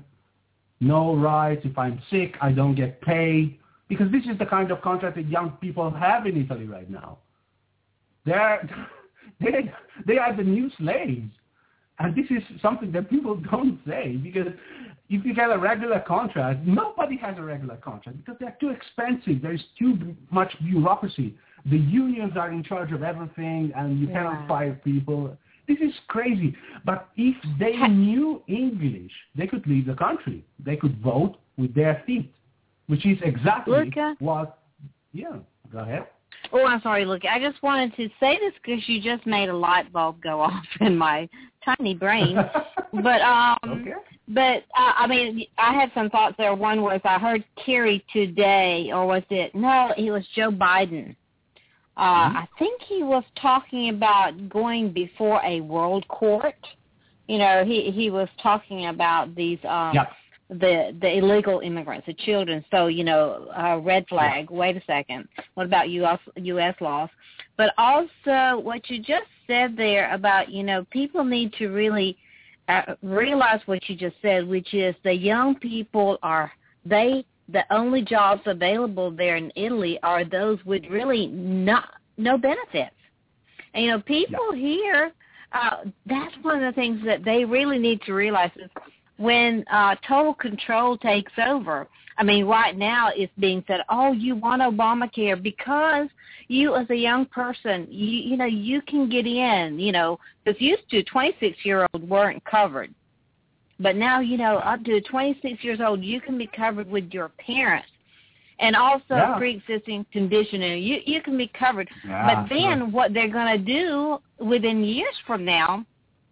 S4: no rights. If I'm sick, I don't get paid. Because this is the kind of contract that young people have in Italy right now. They're, they, they are the new slaves. And this is something that people don't say, because if you get a regular contract, nobody has a regular contract because they're too expensive. There's too much bureaucracy. The unions are in charge of everything, and you yeah. cannot fire people. This is crazy. But if they knew English, they could leave the country. They could vote with their feet, which is exactly
S3: Luca,
S4: what... Yeah, go ahead.
S3: Oh, I'm sorry, look, I just wanted to say this because you just made a light bulb go off in my tiny brain. But, um, okay. but uh, I mean, I had some thoughts there. One was I heard Kerry today, or was it, no, it was Joe Biden. Uh, mm-hmm. I think he was talking about going before a world court. You know, he, he was talking about these, um, yep. the the illegal immigrants, the children. So, you know, uh, red flag, yeah. Wait a second. What about U S U S laws? But also what you just said there about, you know, people need to really uh, realize what you just said, which is the young people are, they, the only jobs available there in Italy are those with really not, no benefits. And, you know, people yeah. here, uh, that's one of the things that they really need to realize is, when uh, total control takes over, I mean, right now it's being said, oh, you want Obamacare because you as a young person, you, you know, you can get in, you know, because used to twenty-six-year-old weren't covered. But now, you know, up to twenty-six years old, you can be covered with your parents. And also yeah. pre-existing conditioning, you, you can be covered. Yeah, but then sure. what they're going to do within years from now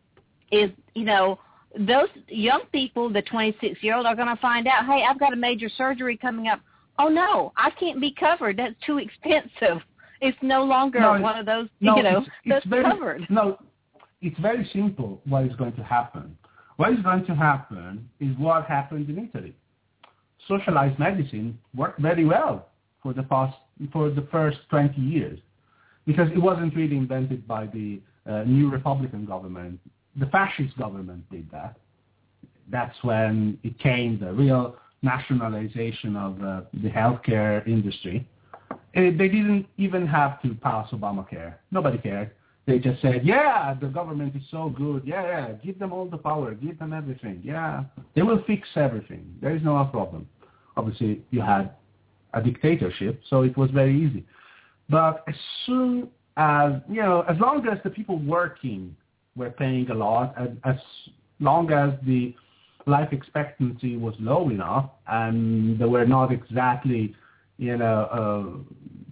S3: is, you know, those young people, the twenty-six-year-old, are going to find out, hey, I've got a major surgery coming up. Oh, no, I can't be covered. That's too expensive. It's no longer no, one of those,
S4: no,
S3: you know,
S4: it's, it's
S3: that's
S4: very,
S3: covered.
S4: No, it's very simple what is going to happen. What is going to happen is what happened in Italy. Socialized medicine worked very well for the past, for the first twenty years because it wasn't really invented by the uh, new Republican government. The fascist government did that. That's when it came, the real nationalization of uh, the healthcare industry. It, they didn't even have to pass Obamacare. Nobody cared. They just said, yeah, the government is so good. Yeah, yeah, give them all the power. Give them everything. Yeah, they will fix everything. There is no problem. Obviously, you had a dictatorship, so it was very easy. But as soon as, you know, as long as the people working were paying a lot, as, as long as the life expectancy was low enough and they were not exactly, you know,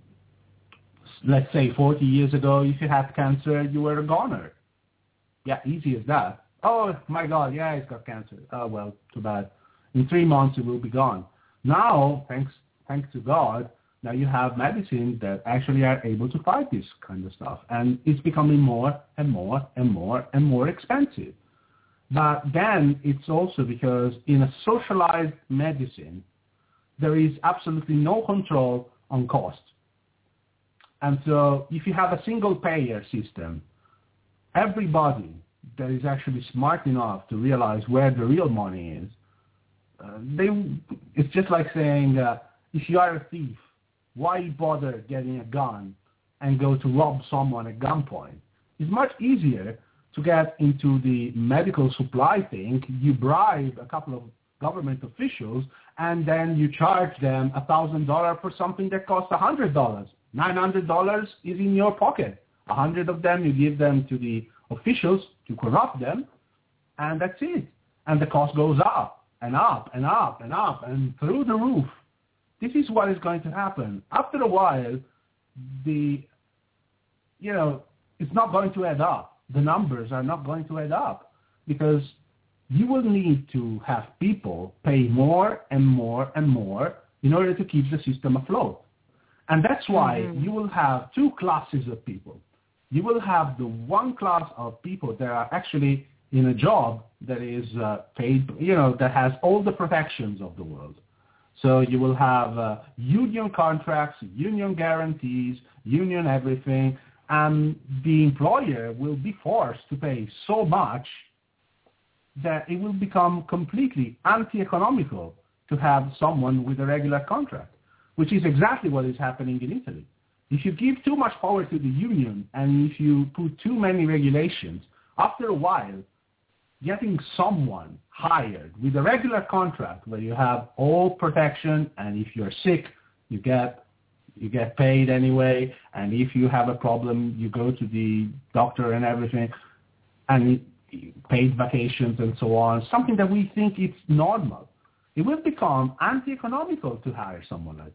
S4: uh, let's say forty years ago, if you had cancer, you were a goner. Yeah, easy as that. Oh, my God, yeah, he's got cancer. Oh, well, too bad. In three months, it will be gone. Now, thanks thanks to God, now you have medicines that actually are able to fight this kind of stuff. And it's becoming more and more and more and more expensive. But then it's also because in a socialized medicine, there is absolutely no control on cost. And so if you have a single payer system, everybody that is actually smart enough to realize where the real money is, uh, they, it's just like saying, uh, if you are a thief, why bother getting a gun and go to rob someone at gunpoint? It's much easier to get into the medical supply thing. You bribe a couple of government officials, and then you charge them one thousand dollars for something that costs one hundred dollars. nine hundred dollars is in your pocket. one hundred of them you give them to the officials to corrupt them, and that's it. And the cost goes up and up and up and up and through the roof. This is what is going to happen. After a while, the, you know, it's not going to add up. The numbers are not going to add up because you will need to have people pay more and more and more in order to keep the system afloat. And that's why mm-hmm. you will have two classes of people. You will have the one class of people that are actually in a job that is uh, paid, you know, that has all the protections of the world. So you will have uh, union contracts, union guarantees, union everything, and the employer will be forced to pay so much that it will become completely anti-economical to have someone with a regular contract, which is exactly what is happening in Italy. If you give too much power to the union and if you put too many regulations, after a while, getting someone hired with a regular contract where you have all protection, and if you're sick, you get you get paid anyway, and if you have a problem, you go to the doctor and everything, and paid vacations and so on, something that we think it's normal. It will become anti-economical to hire someone like that.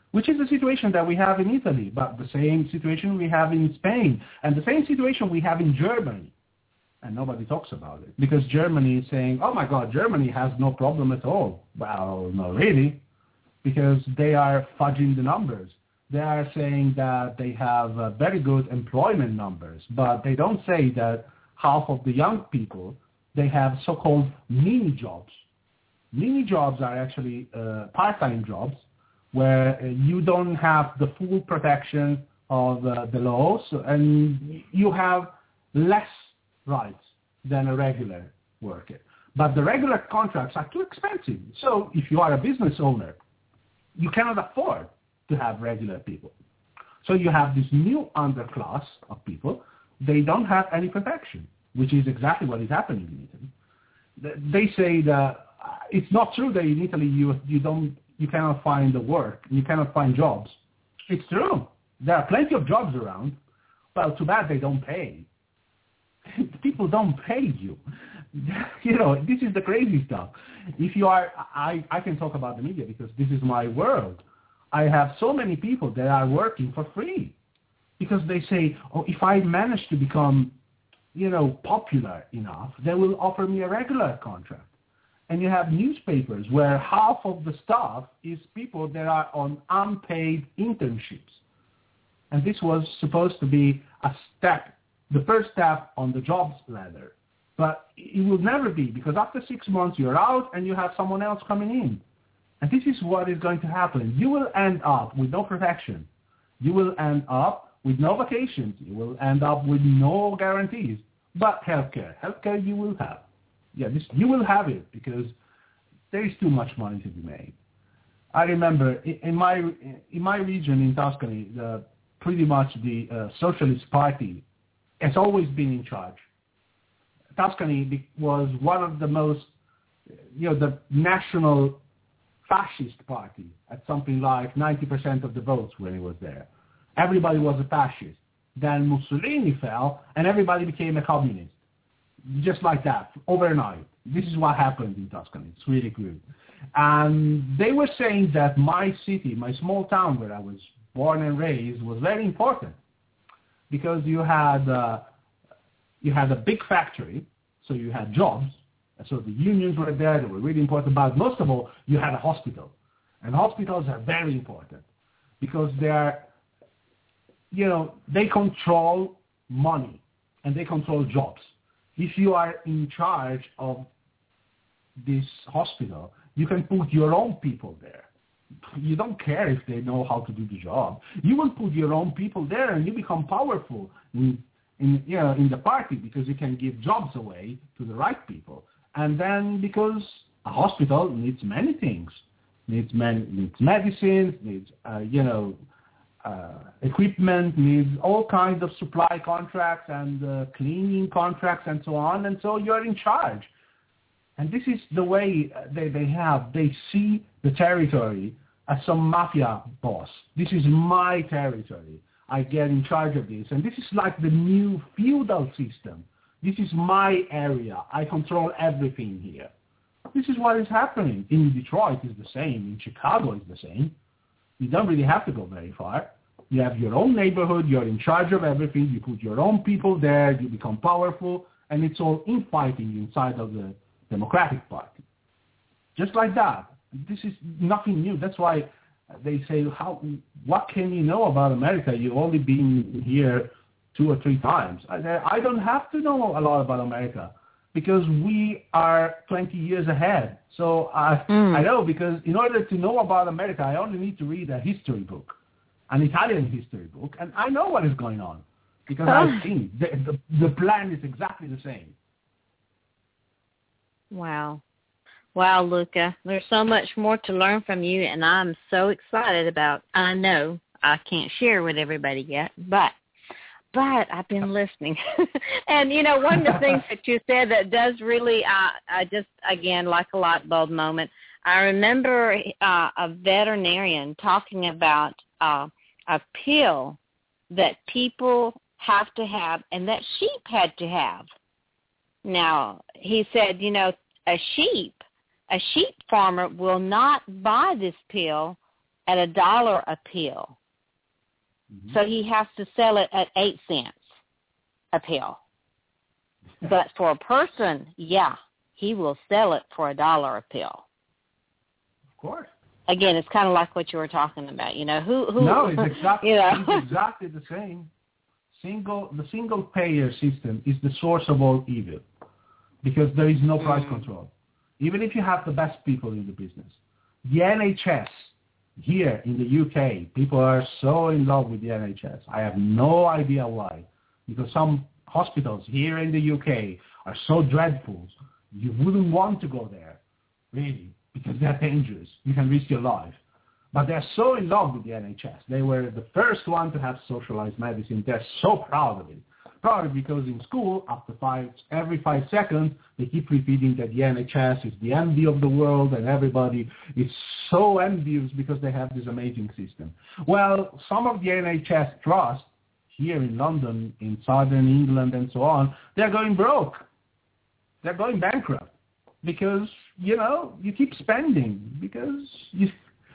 S4: which is the situation that we have in Italy, but the same situation we have in Spain, and the same situation we have in Germany. And nobody talks about it because Germany is saying, oh my God, Germany has no problem at all. Well, not really, because they are fudging the numbers. They are saying that they have uh, very good employment numbers, but they don't say that half of the young people, they have so-called mini jobs. Mini jobs are actually uh, part-time jobs where uh, you don't have the full protection of uh, the laws, and you have less rights than a regular worker. But the regular contracts are too expensive. So if you are a business owner, you cannot afford to have regular people. So you have this new underclass of people. They don't have any protection, which is exactly what is happening in Italy. They say that it's not true that in Italy you you don't you cannot find the work, you cannot find jobs. It's true. There are plenty of jobs around. Well, too bad they don't pay. People don't pay you. You know, this is the crazy stuff. If you are, I, I can talk about the media because this is my world. I have so many people that are working for free because they say, oh, if I manage to become, you know, popular enough, they will offer me a regular contract. And you have newspapers where half of the staff is people that are on unpaid internships. And this was supposed to be a step, the first step on the jobs ladder. But it will never be because after six months you're out and you have someone else coming in. And this is what is going to happen. You will end up with no protection. You will end up with no vacations. You will end up with no guarantees. But healthcare, healthcare you will have. Yeah, this, you will have it because there is too much money to be made. I remember in my in my region in Tuscany, the, pretty much the uh, Socialist Party has always been in charge. Tuscany was one of the most, you know, the national fascist party at something like ninety percent of the votes when he was there. Everybody was a fascist. Then Mussolini fell and everybody became a communist. Just like that, overnight. This is what happened in Tuscany. It's really good. And they were saying that my city, my small town where I was born and raised was very important because you had uh, you had a big factory, so you had jobs, so the unions were there, they were really important, but most of all, you had a hospital. And hospitals are very important because they are, you know, they control money and they control jobs. If you are in charge of this hospital, you can put your own people there. You don't care if they know how to do the job. You will put your own people there and you become powerful in, in, you know, in the party because you can give jobs away to the right people. And then because a hospital needs many things, needs, man, needs medicines, needs, uh, you know, uh, equipment, needs all kinds of supply contracts and uh, cleaning contracts and so on. And so you're in charge. And this is the way they, they have. They see the territory as some mafia boss. This is my territory. I get in charge of this. And this is like the new feudal system. This is my area. I control everything here. This is what is happening. In Detroit it's the same. In Chicago it's the same. You don't really have to go very far. You have your own neighborhood. You're in charge of everything. You put your own people there. You become powerful. And it's all infighting inside of the Democratic Party. Just like that. This is nothing new. That's why they say, "How? What can you know about America? You've only been here two or three times." I say, I don't have to know a lot about America because we are twenty years ahead. So I, mm. I know because in order to know about America, I only need to read a history book, an Italian history book, and I know what is going on because oh. I've seen it. The, the, the plan is exactly the same.
S3: Wow. Wow, Luca. There's so much more to learn from you, and I'm so excited about, I know I can't share with everybody yet, but but I've been listening. And, you know, one of the things that you said that does really, uh, I just, again, like a light bulb moment, I remember uh, a veterinarian talking about uh, a pill that people have to have and that sheep had to have. Now, he said, you know, a sheep, a sheep farmer will not buy this pill at a dollar a pill. Mm-hmm. So he has to sell it at eight cents a pill. But for a person, yeah, he will sell it for a dollar a pill.
S4: Of course.
S3: Again, it's kind of like what you were talking about. You know, who who?
S4: No, it's exactly
S3: you know?
S4: it's exactly the same. Single the single payer system is the source of all evil, because there is no price mm. control. Even if you have the best people in the business, the N H S here in the U K, people are so in love with the N H S. I have no idea why, because some hospitals here in the U K are so dreadful. You wouldn't want to go there, really, because they're dangerous. You can risk your life. But they're so in love with the N H S. They were the first one to have socialized medicine. They're so proud of it. Probably because in school, after five, every five seconds, they keep repeating that the N H S is the envy of the world and everybody is so envious because they have this amazing system. Well, some of the N H S trusts here in London, in southern England and so on, they're going broke. They're going bankrupt because, you know, you keep spending because you,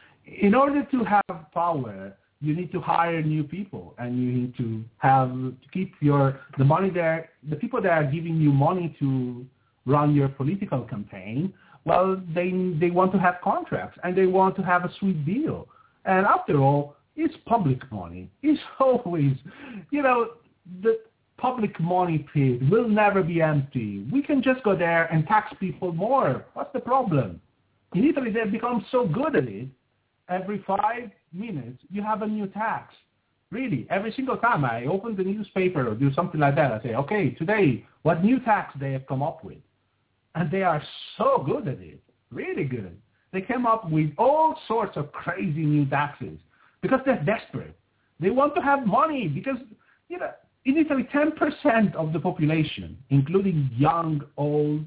S4: in order to have power, you need to hire new people, and you need to have to keep your the money there. The people that are giving you money to run your political campaign, well, they they want to have contracts and they want to have a sweet deal. And after all, it's public money. It's always, you know, the public money pit will never be empty. We can just go there and tax people more. What's the problem? In Italy, they've become so good at it. Every five minutes, you have a new tax. Really, every single time I open the newspaper or do something like that, I say, okay, today, what new tax they have come up with? And they are so good at it, really good. They came up with all sorts of crazy new taxes because they're desperate. They want to have money because, you know, in Italy, ten percent of the population, including young, old,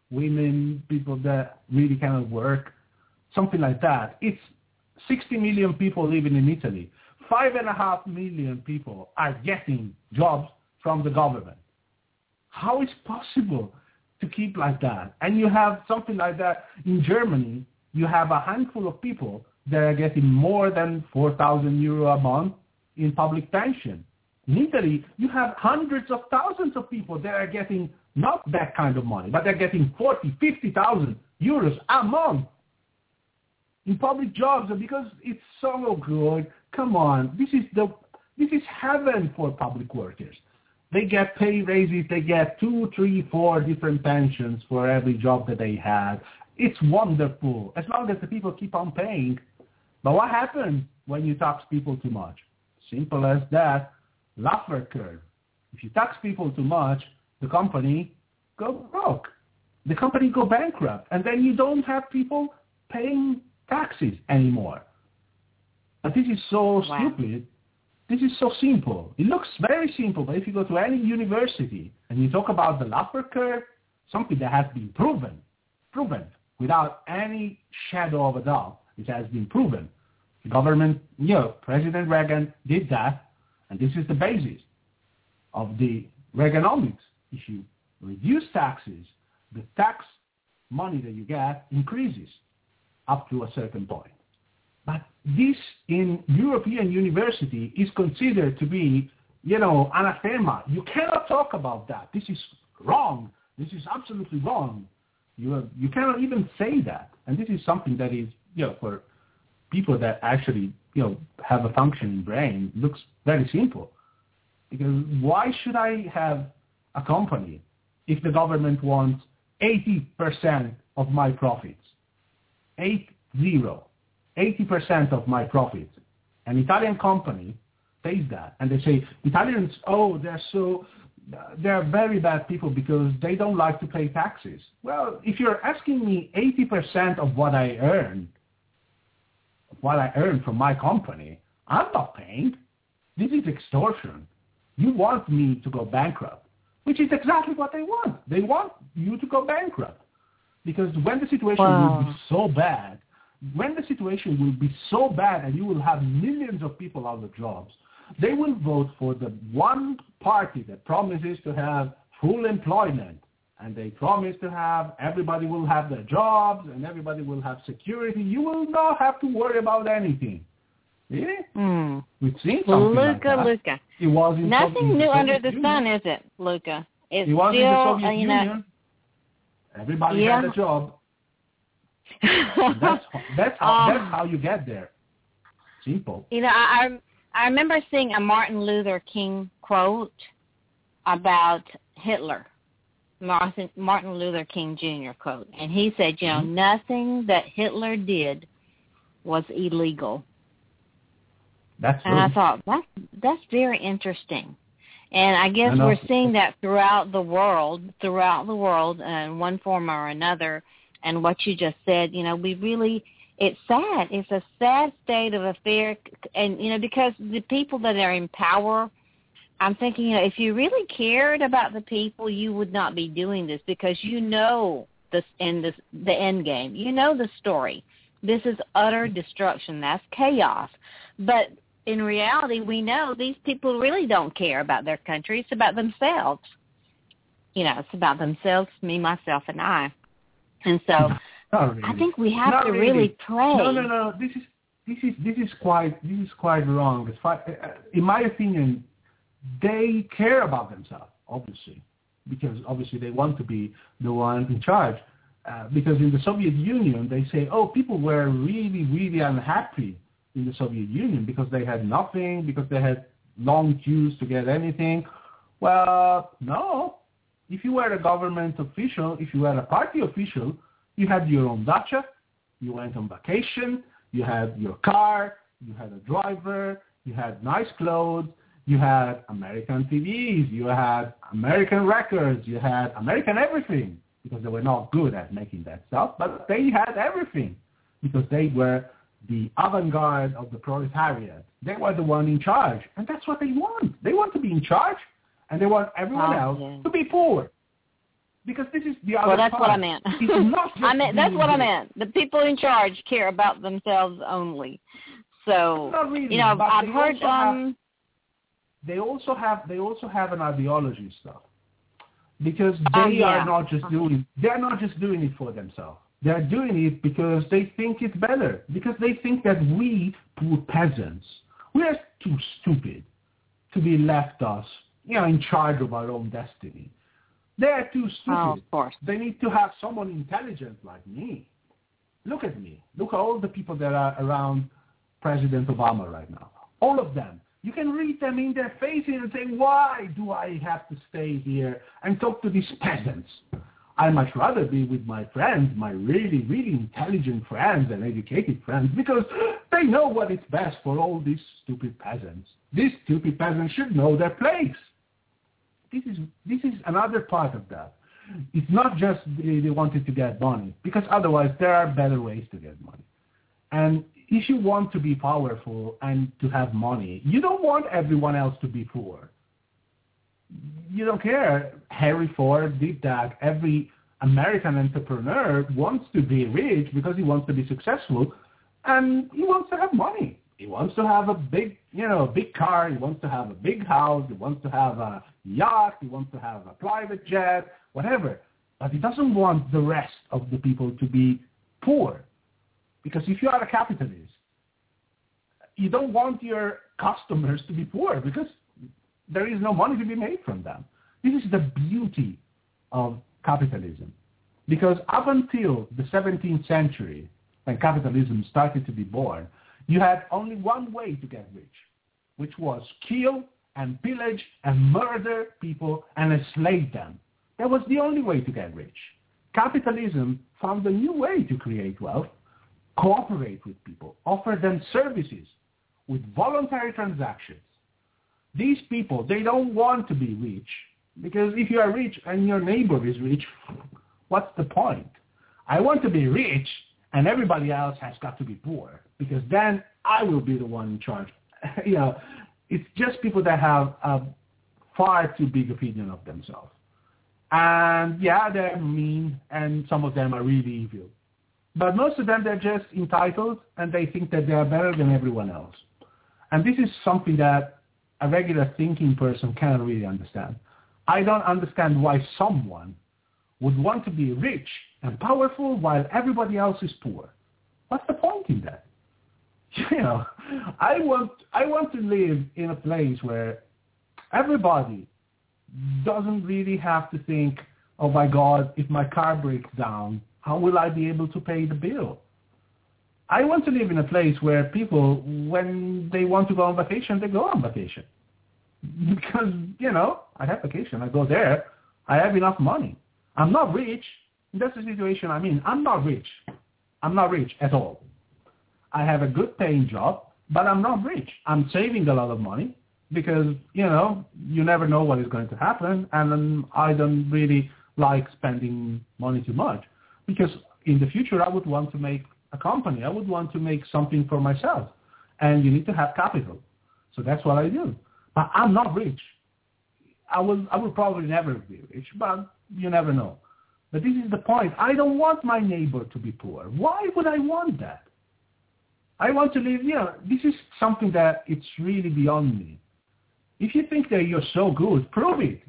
S4: women, people that really cannot work, something like that, it's sixty million people living in Italy. Five and a half million people are getting jobs from the government. How is it possible to keep like that? And you have something like that in Germany. You have a handful of people that are getting more than four thousand euro a month in public pension. In Italy, you have hundreds of thousands of people that are getting not that kind of money, but they're getting forty, fifty thousand euros a month in public jobs, because it's so good. Come on, this is the this is heaven for public workers. They get pay raises, they get two, three, four different pensions for every job that they had. It's wonderful, as long as the people keep on paying. But what happens when you tax people too much? Simple as that. Laffer curve. If you tax people too much, the company go broke. The company go bankrupt, and then you don't have people paying taxes anymore. But this is so wow. stupid. This is so simple. It looks very simple, but if you go to any university and you talk about the Laffer curve, something that has been proven, proven without any shadow of a doubt, it has been proven. The government, you know, President Reagan did that, and this is the basis of the Reaganomics. If you reduce taxes, the tax money that you get increases up to a certain point. But this in European university is considered to be, you know, anathema. You cannot talk about that. This is wrong. This is absolutely wrong. You have, you cannot even say that. And this is something that is, you know, for people that actually, you know, have a functioning brain, looks very simple. Because why should I have a company if the government wants eighty percent of my profits? Eight zero. eighty percent of my profits. An Italian company pays that. And they say, Italians, oh, they're so, they're very bad people because they don't like to pay taxes. Well, if you're asking me eighty percent of what I earn, what I earn from my company, I'm not paying. This is extortion. You want me to go bankrupt, which is exactly what they want. They want you to go bankrupt. Because when the situation wow. will be so bad, when the situation will be so bad and you will have millions of people out of jobs, they will vote for the one party that promises to have full employment and they promise to have, everybody will have their jobs and everybody will have security. You will not have to worry about anything. Really?
S3: Mm.
S4: We've seen something
S3: Luca,
S4: like that.
S3: Luca.
S4: It was in
S3: Nothing
S4: Soviet,
S3: new
S4: the
S3: under
S4: Soviet
S3: the
S4: Union.
S3: sun, is it, Luca? It's
S4: it was
S3: still,
S4: in the Soviet
S3: uh, you
S4: Union.
S3: know,
S4: Everybody
S3: yeah.
S4: had a job. And that's that's how
S3: um,
S4: that's how you get there. Simple.
S3: You know, I I remember seeing a Martin Luther King quote about Hitler. Martin, Martin Luther King Junior quote, and he said, you know, mm-hmm. nothing that Hitler did was illegal.
S4: That's
S3: and
S4: true.
S3: I thought that's that's very interesting. And I guess
S4: no, no.
S3: we're seeing that throughout the world, throughout the world, uh, in one form or another. And what you just said, you know, we really, it's sad. It's a sad state of affair. And, you know, because the people that are in power, I'm thinking, you know, if you really cared about the people, you would not be doing this because you know this in this, the end game. You know the story. This is utter destruction. That's chaos. But in reality, we know these people really don't care about their country. It's about themselves. You know, it's about themselves, me, myself, and I. And so
S4: really.
S3: I think we have
S4: Not
S3: to
S4: really.
S3: really pray.
S4: No, no, no. This is this is this is quite this is quite wrong. It's quite, in my opinion, they care about themselves, obviously, because obviously they want to be the one in charge. Uh, because in the Soviet Union, they say, oh, people were really, really unhappy in the Soviet Union because they had nothing, because they had long queues to get anything. Well, no. If you were a government official, if you were a party official, you had your own dacha, you went on vacation, you had your car, you had a driver, you had nice clothes, you had American T Vs, you had American records, you had American everything, because they were not good at making that stuff, but they had everything because they were the avant-garde of the proletariat. They were the one in charge, and that's what they want. They want to be in charge, and they want everyone
S3: oh,
S4: else
S3: yeah.
S4: to be poor. Because this is the other
S3: Well, that's
S4: part.
S3: what I meant.
S4: It's not just
S3: I meant that's what
S4: good.
S3: I meant. The people in charge care about themselves only. So,
S4: not really,
S3: you know,
S4: but
S3: I've
S4: they
S3: heard...
S4: also
S3: um.
S4: Have, they also have they also have an ideology stuff. Because they
S3: Oh, yeah.
S4: are not just doing they're not just doing it for themselves. They're doing it because they think it's better. Because they think that we poor peasants, we are too stupid to be left us, you know, in charge of our own destiny. They're too stupid.
S3: Oh, of course.
S4: They need to have someone intelligent like me. Look at me. Look at all the people that are around President Obama right now. All of them. You can read them in their faces and say, why do I have to stay here and talk to these peasants? I'd much rather be with my friends, my really, really intelligent friends and educated friends, because they know what is best for all these stupid peasants. These stupid peasants should know their place. This is this is another part of that. It's not just they, they wanted to get money, because otherwise there are better ways to get money. And if you want to be powerful and to have money, you don't want everyone else to be poor. You don't care. Henry Ford did that. Every American entrepreneur wants to be rich because he wants to be successful, and he wants to have money. He wants to have a big, you know, a big car. He wants to have a big house. He wants to have a yacht. He wants to have a private jet, whatever. But he doesn't want the rest of the people to be poor. Because if you are a capitalist, you don't want your customers to be poor because there is no money to be made from them. This is the beauty of capitalism. Because up until the seventeenth century, when capitalism started to be born, you had only one way to get rich, which was kill and pillage and murder people and enslave them. That was the only way to get rich. Capitalism found a new way to create wealth, cooperate with people, offer them services with voluntary transactions. These people, they don't want to be rich, because if you are rich and your neighbor is rich, what's the point? I want to be rich and everybody else has got to be poor, because then I will be the one in charge. You know, it's just people that have a far too big opinion of themselves. And yeah, they're mean, and some of them are really evil. But most of them, they're just entitled, and they think that they are better than everyone else. And this is something that a regular thinking person cannot really understand. I don't understand why someone would want to be rich and powerful while everybody else is poor. What's the point in that? You know, I want I want to live in a place where everybody doesn't really have to think, oh my God, if my car breaks down, how will I be able to pay the bill? I want to live in a place where people, when they want to go on vacation, they go on vacation. Because, you know, I have vacation. I go there. I have enough money. I'm not rich. That's the situation I'm in. I'm not rich. I'm not rich at all. I have a good paying job, but I'm not rich. I'm saving a lot of money because, you know, you never know what is going to happen. And um, I don't really like spending money too much because in the future I would want to make a company. I would want to make something for myself. And you need to have capital. So that's what I do. But I'm not rich. I will, I will probably never be rich, but you never know. But this is the point. I don't want my neighbor to be poor. Why would I want that? I want to live, you know, this is something that it's really beyond me. If you think that you're so good, prove it.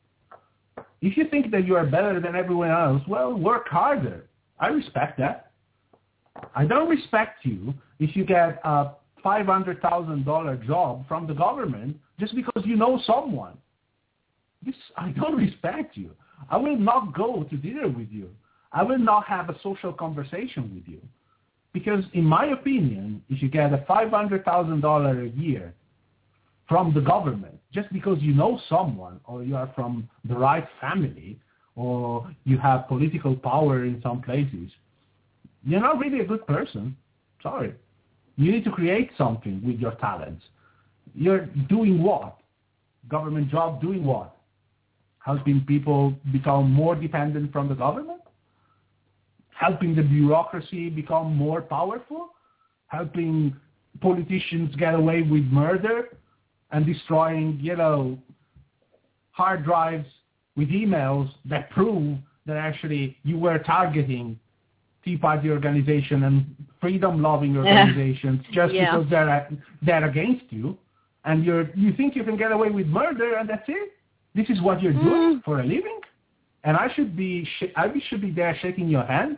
S4: If you think that you are better than everyone else, well, work harder. I respect that. I don't respect you if you get a five hundred thousand dollars job from the government just because you know someone. This, I don't respect you. I will not go to dinner with you. I will not have a social conversation with you. Because in my opinion, if you get a five hundred thousand dollars a year from the government, just because you know someone or you are from the right family or you have political power in some places, you're not really a good person. Sorry. You need to create something with your talents. You're doing what? Government job doing what? Helping people become more dependent from the government? Helping the bureaucracy become more powerful? Helping politicians get away with murder and destroying, you know, hard drives with emails that prove that actually you were targeting Tea Party organization and freedom-loving organizations yeah. just yeah. because they're they're against you, and you're you think you can get away with murder and that's it? This is what you're doing mm. for a living? And I should be sh- I should be there shaking your hand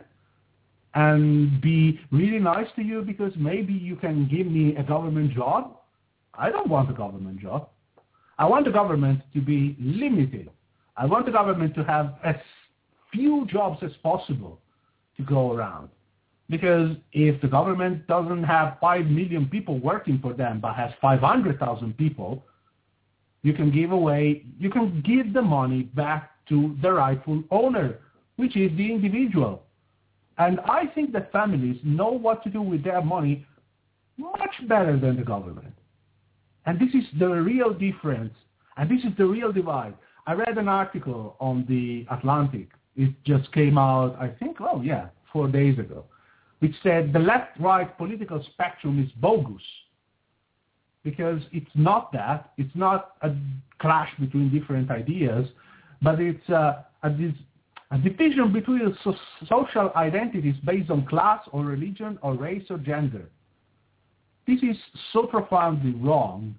S4: and be really nice to you because maybe you can give me a government job? I don't want a government job. I want the government to be limited. I want the government to have as few jobs as possible to go around. Because if the government doesn't have five million people working for them but has five hundred thousand people, you can give away, you can give the money back to the rightful owner, which is the individual. And I think that families know what to do with their money much better than the government. And this is the real difference. And this is the real divide. I read an article on the Atlantic. It just came out, I think, oh yeah, four days ago, which said the left-right political spectrum is bogus. Because it's not that. It's not a clash between different ideas, but it's a, a, a division between so, social identities based on class or religion or race or gender. This is so profoundly wrong,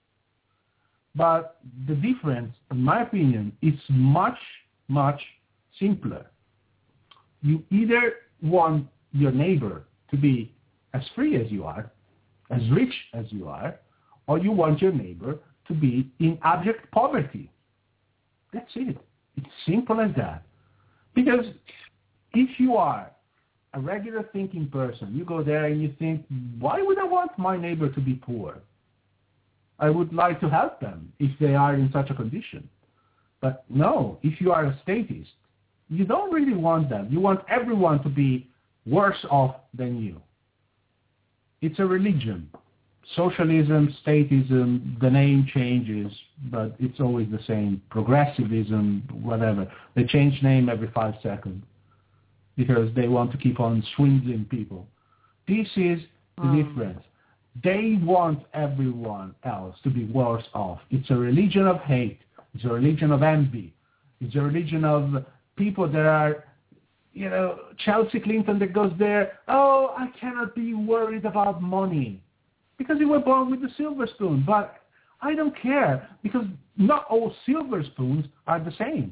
S4: but the difference, in my opinion, is much, much simpler. You either want your neighbor to be as free as you are, as rich as you are, or you want your neighbor to be in abject poverty. That's it. It's simple as that. Because if you are a regular thinking person, you go there and you think, why would I want my neighbor to be poor? I would like to help them if they are in such a condition. But no, if you are a statist, you don't really want them. You want everyone to be worse off than you. It's a religion. Socialism, statism, the name changes, but it's always the same. Progressivism, whatever. They change name every five seconds because they want to keep on swindling people. This is the um. difference. They want everyone else to be worse off. It's a religion of hate. It's a religion of envy. It's a religion of people that are, you know, Chelsea Clinton that goes there, oh, I cannot be worried about money. Because you were born with a silver spoon. But I don't care because not all silver spoons are the same.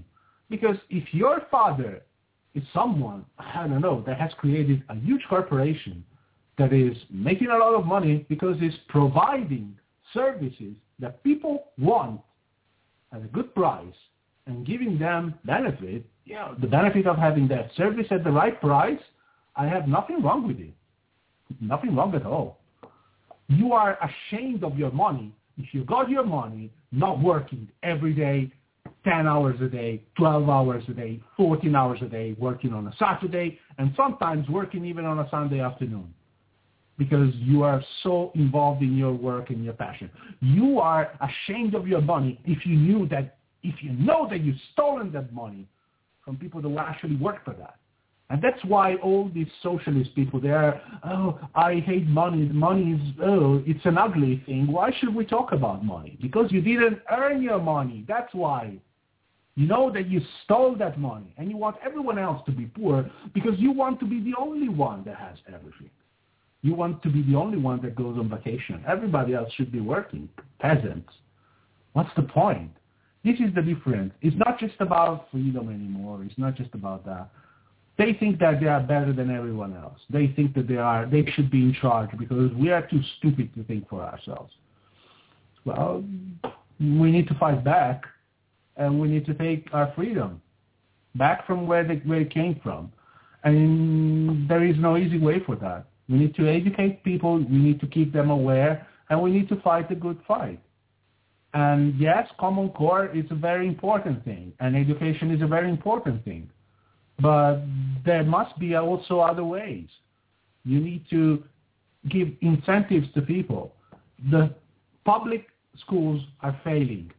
S4: Because if your father is someone, I don't know, that has created a huge corporation that is making a lot of money because it's providing services that people want at a good price and giving them benefit, you know, the benefit of having that service at the right price, I have nothing wrong with it. Nothing wrong at all. You are ashamed of your money if you got your money not working every day, ten hours a day, twelve hours a day, fourteen hours a day, working on a Saturday, and sometimes working even on a Sunday afternoon because you are so involved in your work and your passion. You are ashamed of your money if you knew that, if you know that you've stolen that money from people that will actually work for that. And that's why all these socialist people, they are, oh, I hate money. Money is, oh, it's an ugly thing. Why should we talk about money? Because you didn't earn your money. That's why. You know that you stole that money, and you want everyone else to be poor because you want to be the only one that has everything. You want to be the only one that goes on vacation. Everybody else should be working. Peasants. What's the point? This is the difference. It's not just about freedom anymore. It's not just about that. They think that they are better than everyone else. They think that they are, they should be in charge because we are too stupid to think for ourselves. Well, we need to fight back, and we need to take our freedom back from where, they, where it came from. And there is no easy way for that. We need to educate people. We need to keep them aware, and we need to fight a good fight. And yes, Common Core is a very important thing, and education is a very important thing. But there must be also other ways. You need to give incentives to people. The public schools are failing.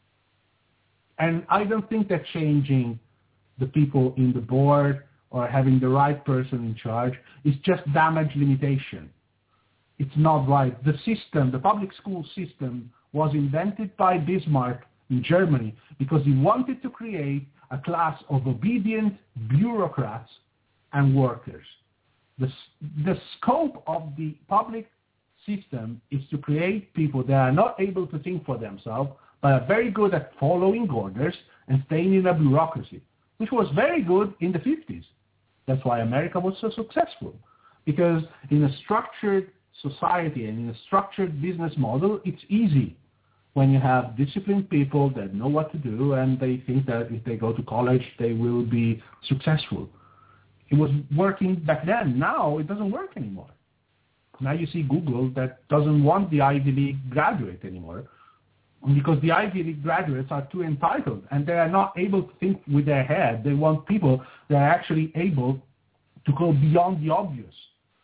S4: And I don't think that changing the people in the board or having the right person in charge is just damage limitation. It's not right. The system, the public school system, was invented by Bismarck in Germany because he wanted to create a class of obedient bureaucrats and workers. The, the scope of the public system is to create people that are not able to think for themselves, but are very good at following orders and staying in a bureaucracy, which was very good in the fifties. That's why America was so successful, because in a structured society and in a structured business model, it's easy when you have disciplined people that know what to do and they think that if they go to college, they will be successful. It was working back then. Now it doesn't work anymore. Now you see Google that doesn't want the Ivy League graduate anymore because the Ivy League graduates are too entitled and they are not able to think with their head. They want people that are actually able to go beyond the obvious.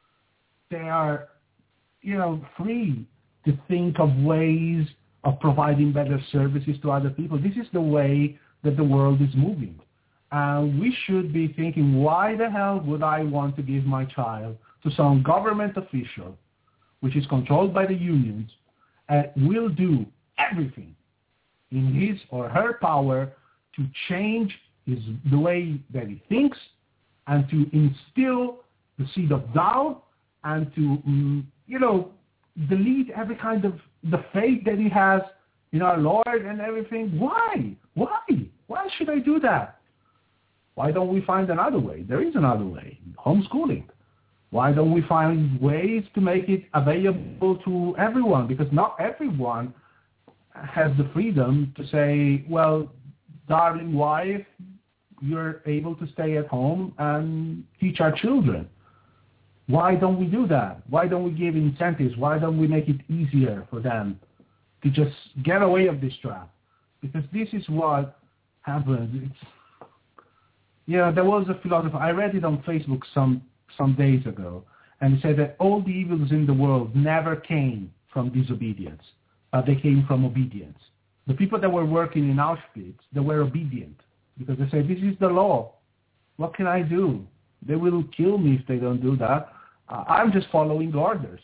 S4: They are, you know, free to think of ways of providing better services to other people. This is the way that the world is moving. And uh, we should be thinking, why the hell would I want to give my child to some government official, which is controlled by the unions, and will do everything in his or her power to change his, the way that he thinks and to instill the seed of doubt and to, um, you know, delete every kind of the faith that he has in our Lord and everything. Why? Why? Why should I do that? Why don't we find another way? There is another way. Homeschooling. Why don't we find ways to make it available to everyone? Because not everyone has the freedom to say, well, darling wife, you're able to stay at home and teach our children. Why don't we do that? Why don't we give incentives? Why don't we make it easier for them to just get away of this trap? Because this is what happens. It's, you know, there was a philosopher, I read it on Facebook some, some days ago, and he said that all the evils in the world never came from disobedience, but they came from obedience. The people that were working in Auschwitz, they were obedient because they said, this is the law. What can I do? They will kill me if they don't do that. I'm just following orders.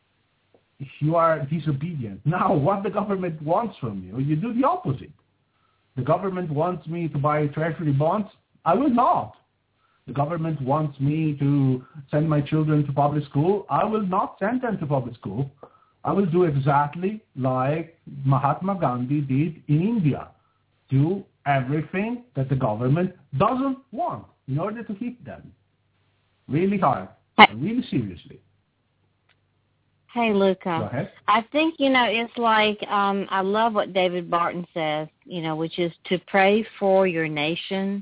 S4: If you are disobedient. Now, what the government wants from you, you do the opposite. The government wants me to buy treasury bonds. I will not. The government wants me to send my children to public school. I will not send them to public school. I will do exactly like Mahatma Gandhi did in India. Do everything that the government doesn't want in order to hit them. Really hard, and really seriously.
S3: Hey, Luca. I think, you know, it's like, um, I love what David Barton says, you know, which is to pray for your nation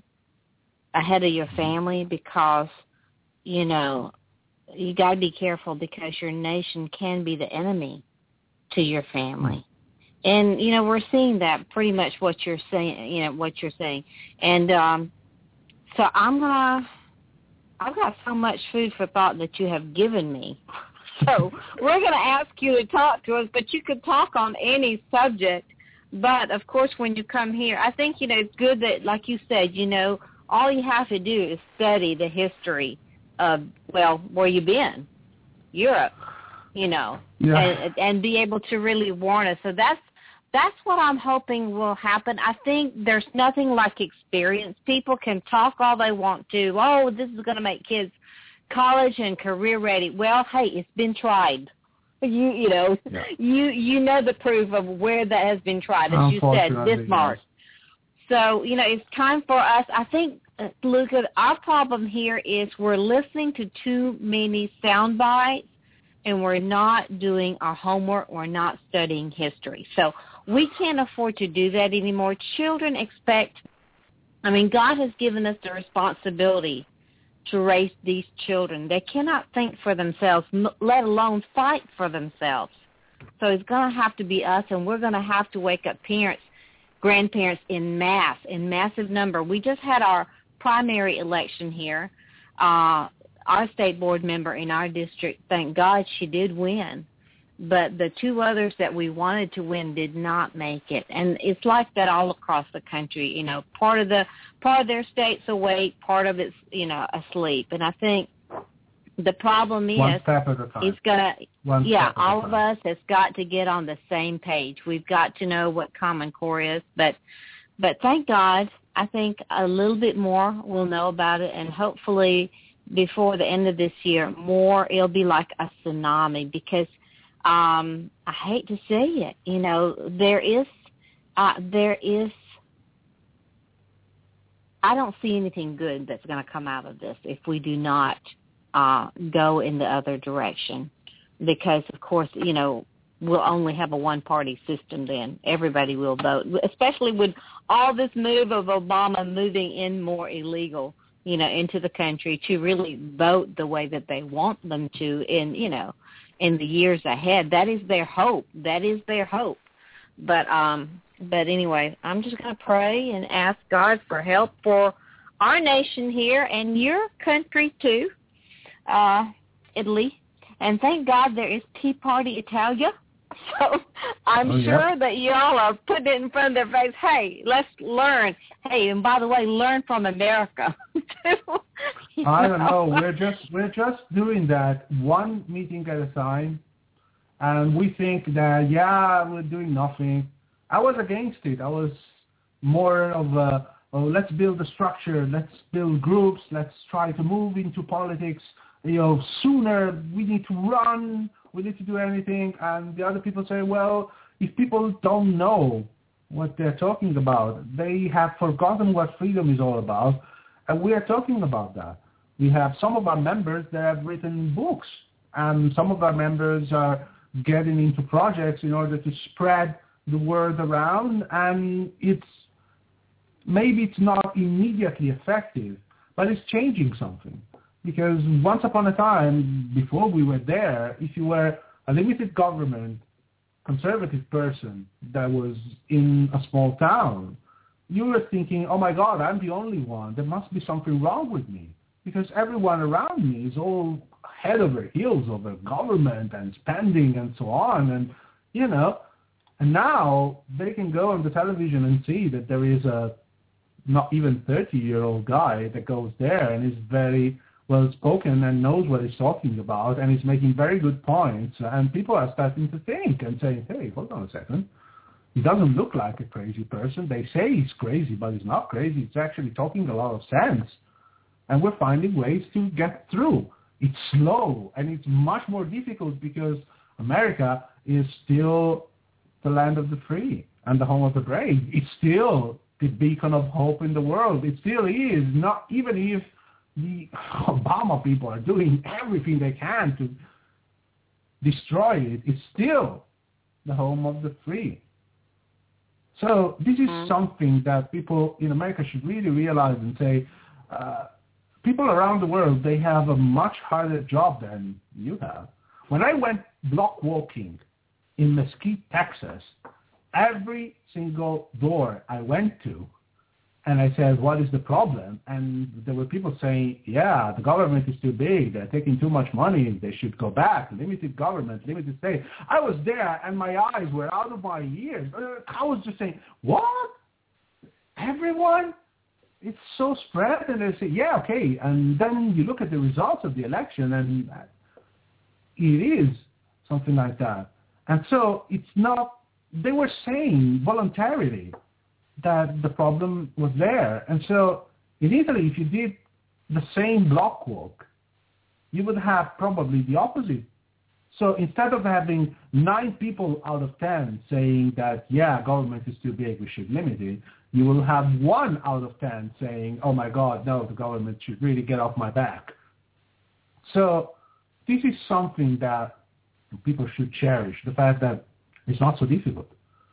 S3: ahead of your family because, you know, you got to be careful because your nation can be the enemy to your family. And, you know, we're seeing that pretty much what you're saying, you know, what you're saying. And um, so I'm going to, I've got so much food for thought that you have given me. So we're going to ask you to talk to us, but you could talk on any subject. But, of course, when you come here, I think, you know, it's good that, like you said, you know, all you have to do is study the history of, well, where you've been, Europe, you know, yeah. and, and be able to really warn us. So that's that's what I'm hoping will happen. I think there's nothing like experience. People can talk all they want to. Oh, this is going to make kids college and career ready. Well, hey, it's been tried. You you know, yeah. you you know the proof of where that has been tried, as you said, this March. So, you know, it's time for us. I think, uh, Luca, our problem here is we're listening to too many sound bites, and we're not doing our homework. We're not studying history. So we can't afford to do that anymore. Children expect, I mean, God has given us the responsibility to raise these children. They cannot think for themselves, let alone fight for themselves. So it's going to have to be us, and we're going to have to wake up parents, grandparents in mass, in massive number. We just had our primary election here. Uh, our state board member in our district, thank God she did win. But the two others that we wanted to win did not make it. And it's like that all across the country. You know, part of the part of their state's awake, part of it's, you know, asleep. And I think the problem is
S4: One step at a time.
S3: It's gonna
S4: One
S3: yeah,
S4: step at
S3: all
S4: a
S3: of
S4: time.
S3: us has got to get on the same page. We've got to know what Common Core is. But but thank God, I think a little bit more we'll know about it, and hopefully before the end of this year, more it'll be like a tsunami because Um, I hate to say it, you know, there is, uh, there is, I don't see anything good that's going to come out of this if we do not uh, go in the other direction. Because, of course, you know, we'll only have a one-party system then. Everybody will vote, especially with all this move of Obama moving in more illegal, you know, into the country to really vote the way that they want them to in, you know, in the years ahead. That is their hope. That is their hope. But um, but anyway, I'm just going to pray and ask God for help for our nation here and your country too, uh, Italy. And thank God there is Tea Party Italia. So I'm
S4: oh,
S3: sure
S4: yeah.
S3: that y'all are putting it in front of their face. Hey, let's learn. Hey, and by the way, learn from America too.
S4: I don't know. We're just we're just doing that one meeting at a time, and we think that yeah, we're doing nothing. I was against it. I was more of a oh, let's build a structure, let's build groups, let's try to move into politics. You know, sooner we need to run, we need to do anything. And the other people say, well, if people don't know what they're talking about, they have forgotten what freedom is all about, and we are talking about that. We have some of our members that have written books, and some of our members are getting into projects in order to spread the word around, and it's maybe it's not immediately effective, but it's changing something. Because once upon a time, before we were there, if you were a limited government, conservative person that was in a small town, you were thinking, oh my God, I'm the only one. There must be something wrong with me. Because everyone around me is all head over heels over government and spending and so on. And, you know, and now they can go on the television and see that there is a not even thirty-year-old guy that goes there and is very well-spoken and knows what he's talking about and is making very good points. And people are starting to think and saying, hey, hold on a second. He doesn't look like a crazy person. They say he's crazy, but he's not crazy. He's actually talking a lot of sense. And we're finding ways to get through. It's slow, and it's much more difficult because America is still the land of the free and the home of the brave. It's still the beacon of hope in the world. It still is, not even if the Obama people are doing everything they can to destroy it, it's still the home of the free. So this is mm-hmm. something that people in America should really realize and say, uh, people around the world, they have a much harder job than you have. When I went block walking in Mesquite, Texas, every single door I went to, and I said, what is the problem? And there were people saying, yeah, the government is too big. They're taking too much money. They should go back. Limited government, limited state. I was there, and my eyes were out of my ears. I was just saying, what? Everyone? It's so spread. And they say, yeah, okay. And then you look at the results of the election, and it is something like that. And so it's not, they were saying voluntarily that the problem was there. And so in Italy, if you did the same block walk, you would have probably the opposite. So instead of having nine people out of ten saying that, yeah, government is too big, we should limit it, you will have one out of ten saying, oh my God, no, the government should really get off my back. So this is something that people should cherish, the fact that it's not so difficult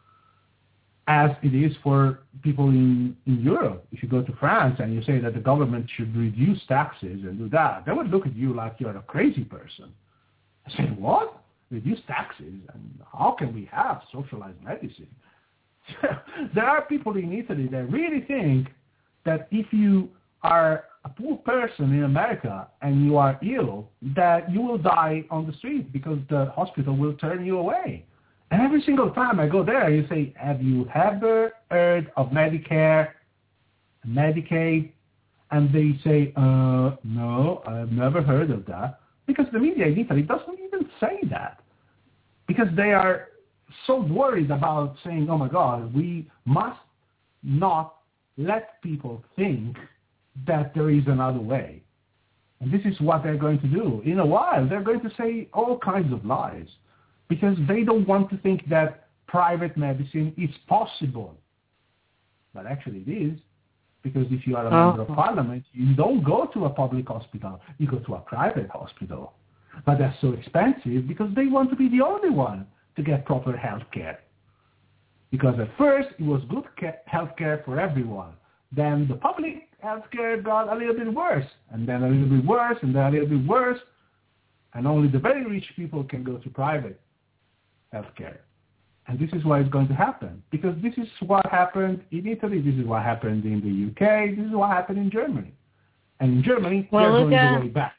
S4: as it is for people in, in Europe. If you go to France and you say that the government should reduce taxes and do that, they would look at you like you're a crazy person. I say, what? Reduce taxes? And how can we have socialized medicine? There are people in Italy that really think that if you are a poor person in America and you are ill, that you will die on the street because the hospital will turn you away. And every single time I go there, you say, have you ever heard of Medicare, Medicaid? And they say, uh, no, I've never heard of that. Because the media in Italy doesn't even say that. Because they are so worried about saying, oh my God, we must not let people think that there is another way. And this is what they're going to do. In a while, they're going to say all kinds of lies, because they don't want to think that private medicine is possible. But actually it is, because if you are a oh. member of parliament, you don't go to a public hospital, you go to a private hospital. But that's so expensive because they want to be the only one to get proper health care. Because at first it was good health care for everyone. Then the public health care got a little bit worse, and then a little bit worse, and then a little bit worse, and only the very rich people can go to private healthcare. And this is what is going to happen, because this is what happened in Italy, this is what happened in the U K, this is what happened in Germany. And in Germany, well, they're going uh, the way back.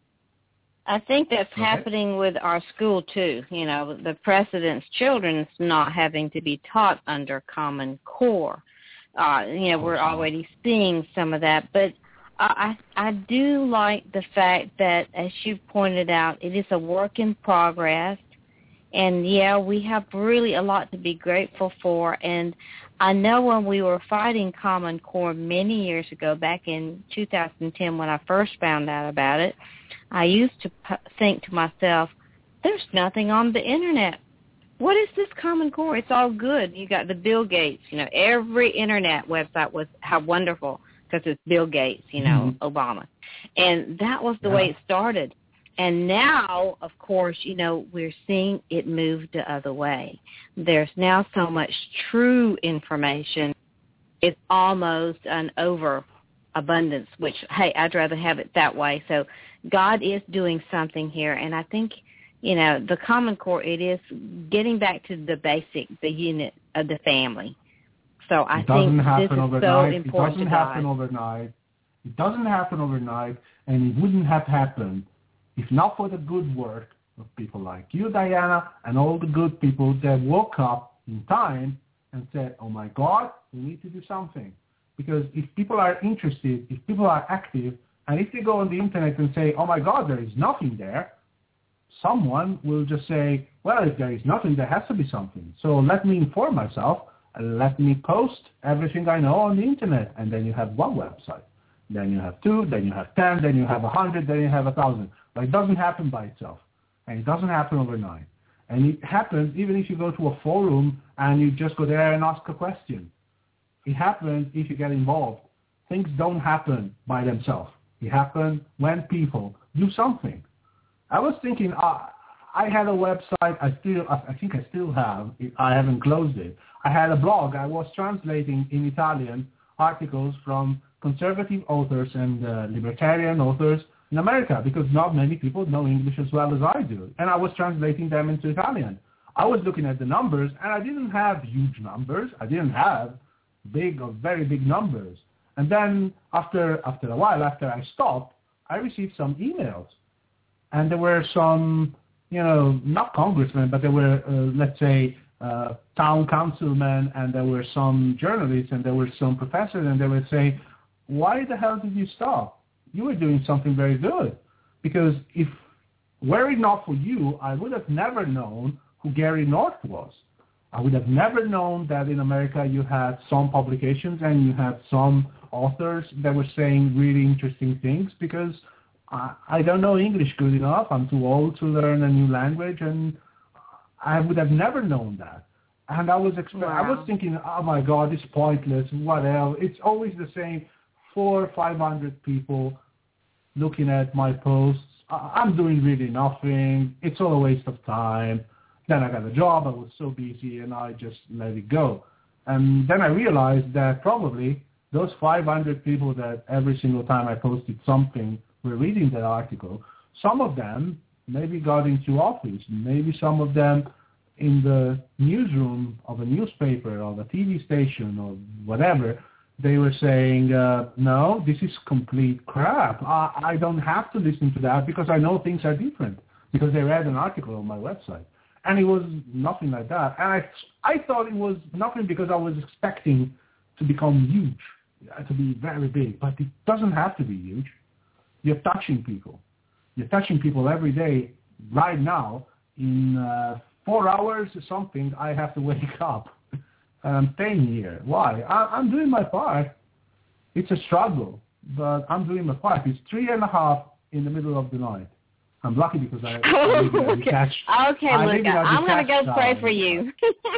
S3: I think that's okay. happening with our school, too. You know, the president's children's not having to be taught under Common Core. Uh, you know, we're already seeing some of that. But I, I do like the fact that, as you pointed out, it is a work in progress. And, yeah, we have really a lot to be grateful for. And I know when we were fighting Common Core many years ago, back in two thousand ten when I first found out about it, I used to p- think to myself, there's nothing on the Internet. What is this Common Core? It's all good. You got the Bill Gates. You know, every Internet website was how wonderful because it's Bill Gates, you know, mm-hmm. Obama. And that was the yeah. way it started. And now, of course, you know, we're seeing it move the other way. There's now so much true information. It's almost an overabundance, which, hey, I'd rather have it that way. So God is doing something here. And I think, you know, the Common Core, it is getting back to the basic, the unit of the family. So I think this is overnight. so important
S4: It doesn't
S3: to
S4: happen
S3: God.
S4: overnight. It doesn't happen overnight, and it wouldn't have happened if not for the good work of people like you, Diana, and all the good people that woke up in time and said, oh my God, we need to do something. Because if people are interested, if people are active, and if they go on the Internet and say, oh my God, there is nothing there, someone will just say, well, if there is nothing, there has to be something. So let me inform myself, and let me post everything I know on the Internet. And then you have one website. Then you have two, then you have ten, then you have a hundred, then you have a thousand. But it doesn't happen by itself. And it doesn't happen overnight. And it happens even if you go to a forum and you just go there and ask a question. It happens if you get involved. Things don't happen by themselves. It happens when people do something. I was thinking, uh, I had a website, I still, I think I still have, I haven't closed it. I had a blog, I was translating in Italian articles from conservative authors and uh, libertarian authors in America, because not many people know English as well as I do. And I was translating them into Italian. I was looking at the numbers, and I didn't have huge numbers. I didn't have big or very big numbers. And then after after a while, after I stopped, I received some emails. And there were some, you know, not congressmen, but there were, uh, let's say, uh, town councilmen, and there were some journalists, and there were some professors, and they would say, why the hell did you stop? You were doing something very good. Because if, were it not for you, I would have never known who Gary North was. I would have never known that in America you had some publications and you had some authors that were saying really interesting things, because I, I don't know English good enough. I'm too old to learn a new language, and I would have never known that. And I was expe- wow. I was thinking, oh my God, it's pointless. What else? It's always the same four or five hundred people looking at my posts. I- I'm doing really nothing. It's all a waste of time. Then I got a job. I was so busy, and I just let it go. And then I realized that probably those five hundred people that every single time I posted something were reading that article. Some of them maybe got into office. Maybe some of them in the newsroom of a newspaper or a T V station or whatever, they were saying, uh, no, this is complete crap. I, I don't have to listen to that because I know things are different, because they read an article on my website. And it was nothing like that. And I, I thought it was nothing because I was expecting to become huge, to be very big. But it doesn't have to be huge. You're touching people. You're touching people every day. Right now, in uh, four hours or something, I have to wake up. And I'm staying here. Why? I, I'm doing my part. It's a struggle, but I'm doing my part. It's three and a half in the middle of the night. I'm lucky because I, I live in a detached.
S3: Okay, Luca, I'm going to go pray for you.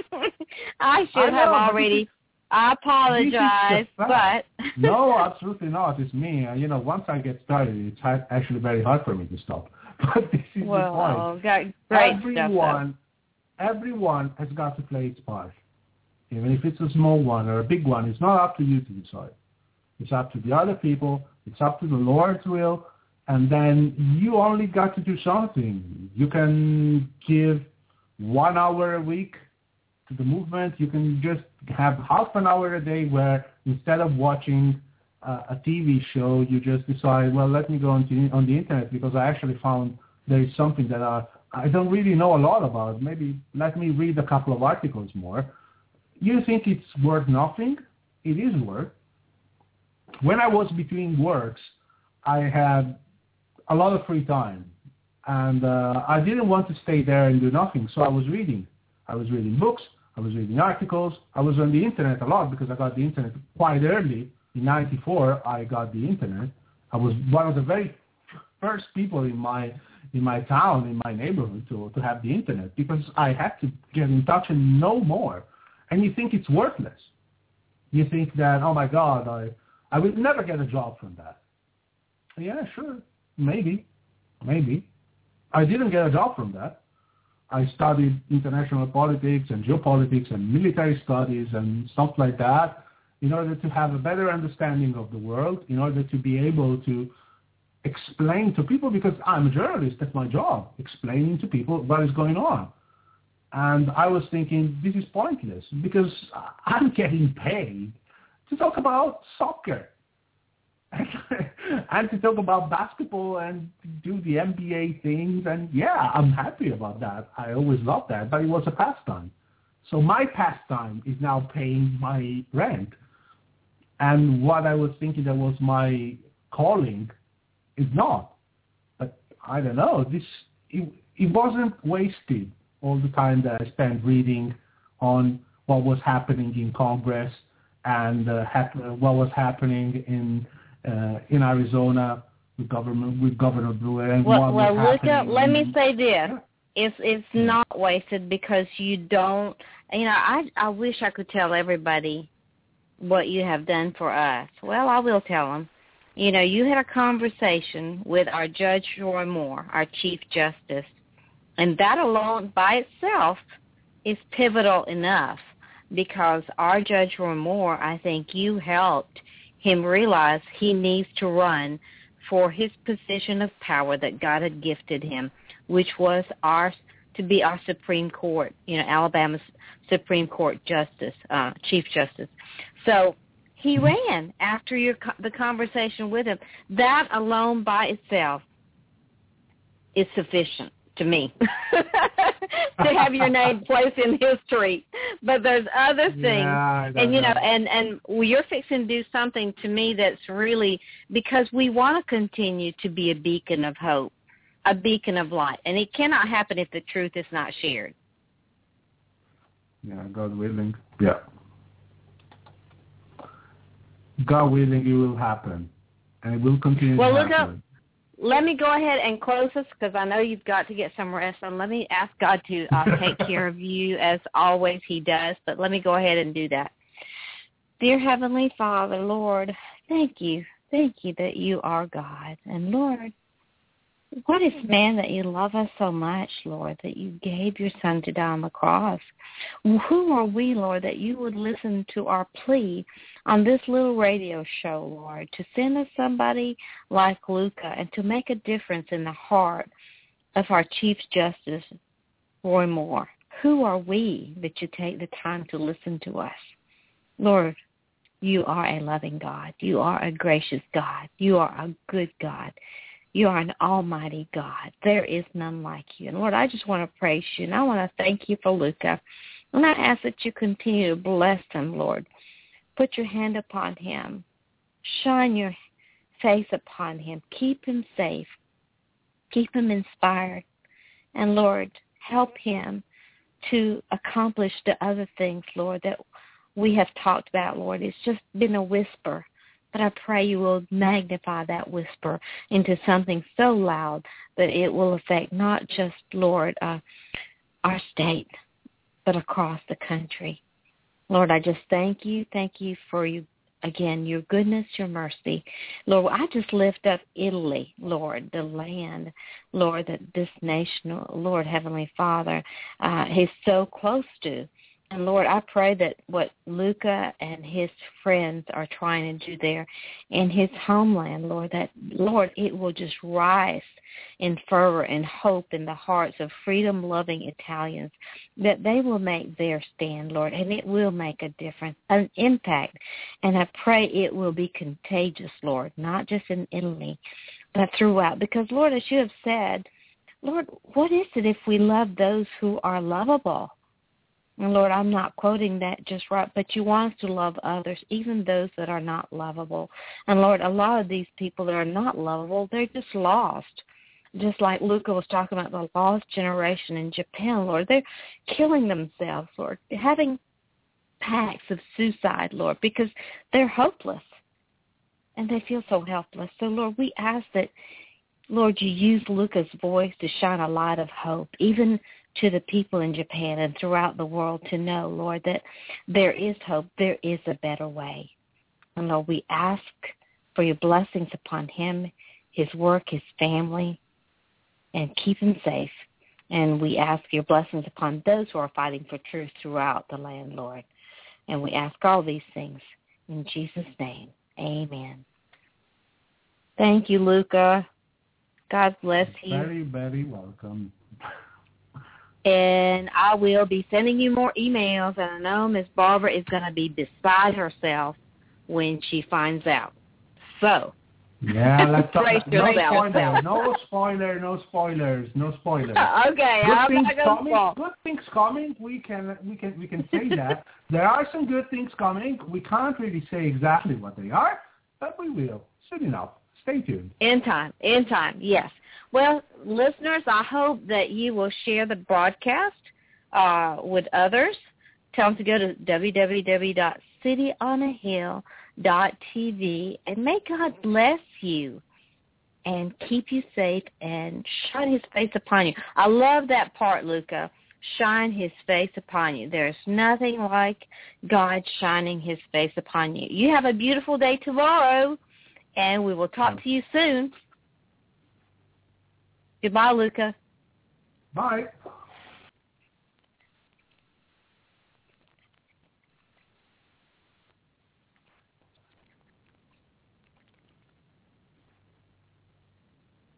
S3: I should I know, have already. I apologize, but
S4: no, absolutely not. It's me. You know, once I get started, it's actually very hard for me to stop. But this is
S3: well,
S4: the point.
S3: Great
S4: everyone,
S3: stuff,
S4: everyone has got to play its part, even if it's a small one or a big one. It's not up to you to decide. It's up to the other people. It's up to the Lord's will. And then you only got to do something. You can give one hour a week to the movement. You can just have half an hour a day where instead of watching uh, a T V show, you just decide, well, let me go on, to, on the internet because I actually found there is something that I, I don't really know a lot about. Maybe let me read a couple of articles more. You think it's worth nothing? It is worth. When I was between works, I had a lot of free time, and uh, I didn't want to stay there and do nothing, so I was reading. I was reading books, I was reading articles, I was on the internet a lot because I got the internet quite early. In ninety-four, I got the internet. I was one of the very first people in my in my town, in my neighborhood, to, to have the internet because I had to get in touch and know more. And you think it's worthless. You think that, oh my God, I, I will never get a job from that. Yeah, sure. Maybe, maybe. I didn't get a job from that. I studied international politics and geopolitics and military studies and stuff like that in order to have a better understanding of the world, in order to be able to explain to people, because I'm a journalist, that's my job, explaining to people what is going on. And I was thinking, this is pointless because I'm getting paid to talk about soccer. And to talk about basketball and do the N B A things. And yeah, I'm happy about that. I always loved that, but it was a pastime. So my pastime is now paying my rent. And what I was thinking that was my calling is not. But I don't know. This it, it wasn't wasted all the time that I spent reading on what was happening in Congress and uh, hap- what was happening in Uh, in Arizona with government with Governor Brewer. And
S3: well,
S4: what
S3: well
S4: was
S3: Luca, let me say this:
S4: yeah.
S3: it's it's yeah. not wasted because you don't. You know, I I wish I could tell everybody what you have done for us. Well, I will tell him. You know, you had a conversation with our Judge Roy Moore, our Chief Justice, and that alone by itself is pivotal enough because our Judge Roy Moore, I think you helped him realize he needs to run for his position of power that God had gifted him, which was our to be our Supreme Court, you know, Alabama's Supreme Court Justice, uh, Chief Justice. So he ran after your the conversation with him. That alone by itself is sufficient to me to have your name placed in history. But there's other things,
S4: yeah,
S3: and you know,
S4: know.
S3: and and you're fixing to do something to me that's really because we want to continue to be a beacon of hope, a beacon of light, and it cannot happen if the truth is not shared.
S4: Yeah, God willing. Yeah. God willing, it will happen, and it will continue
S3: well,
S4: to
S3: look
S4: happen.
S3: Up, let me go ahead and close this because I know you've got to get some rest. And let me ask God to uh, take care of you as always He does. But let me go ahead and do that. Dear Heavenly Father, Lord, thank you, thank you that you are God, and Lord, what is man that you love us so much, Lord, that you gave your Son to die on the cross? Who are we, Lord, that you would listen to our plea on this little radio show, Lord, to send us somebody like Luca and to make a difference in the heart of our Chief Justice, Roy Moore? Who are we that you take the time to listen to us? Lord, you are a loving God. You are a gracious God. You are a good God. You are an almighty God. There is none like you. And Lord, I just want to praise you, and I want to thank you for Luca. And I ask that you continue to bless him, Lord. Put your hand upon him. Shine your face upon him. Keep him safe. Keep him inspired. And Lord, help him to accomplish the other things, Lord, that we have talked about, Lord. It's just been a whisper. But I pray you will magnify that whisper into something so loud that it will affect not just, Lord, uh, our state, but across the country. Lord, I just thank you. Thank you for, you again, your goodness, your mercy. Lord, I just lift up Italy, Lord, the land, Lord, that this nation, Lord, Heavenly Father, uh, is so close to. And, Lord, I pray that what Luca and his friends are trying to do there in his homeland, Lord, that, Lord, it will just rise in fervor and hope in the hearts of freedom-loving Italians, that they will make their stand, Lord, and it will make a difference, an impact. And I pray it will be contagious, Lord, not just in Italy, but throughout. Because, Lord, as you have said, Lord, what is it if we love those who are lovable? And, Lord, I'm not quoting that just right, but you want us to love others, even those that are not lovable. And, Lord, a lot of these people that are not lovable, they're just lost. Just like Luca was talking about the lost generation in Japan, Lord. They're killing themselves, Lord, having pacts of suicide, Lord, because they're hopeless. And they feel so helpless. So, Lord, we ask that, Lord, you use Luca's voice to shine a light of hope, even to the people in Japan and throughout the world to know, Lord, that there is hope, there is a better way. And, Lord, we ask for your blessings upon him, his work, his family, and keep him safe. And we ask your blessings upon those who are fighting for truth throughout the land, Lord. And we ask all these things in Jesus' name. Amen. Thank you, Luca. God bless you.
S4: Very, very welcome.
S3: And I will be sending you more emails, and I know Miss Barbara is going to be beside herself when she finds out. So,
S4: yeah, let's talk.
S3: brace
S4: No
S3: yourself.
S4: spoiler, no spoiler, no spoilers, no spoilers.
S3: Okay,
S4: good
S3: I'm
S4: things
S3: not going
S4: coming.
S3: to
S4: Good things coming. We can, we can, we can say that there are some good things coming. We can't really say exactly what they are, but we will soon enough. Stay tuned.
S3: In time, in time, yes. Well, listeners, I hope that you will share the broadcast uh, with others. Tell them to go to w w w dot city on a hill dot t v, and may God bless you and keep you safe and shine his face upon you. I love that part, Luca. shine his face upon you. There's nothing like God shining his face upon you. You have a beautiful day tomorrow, and we will talk to you soon. Goodbye, Luca.
S4: Bye.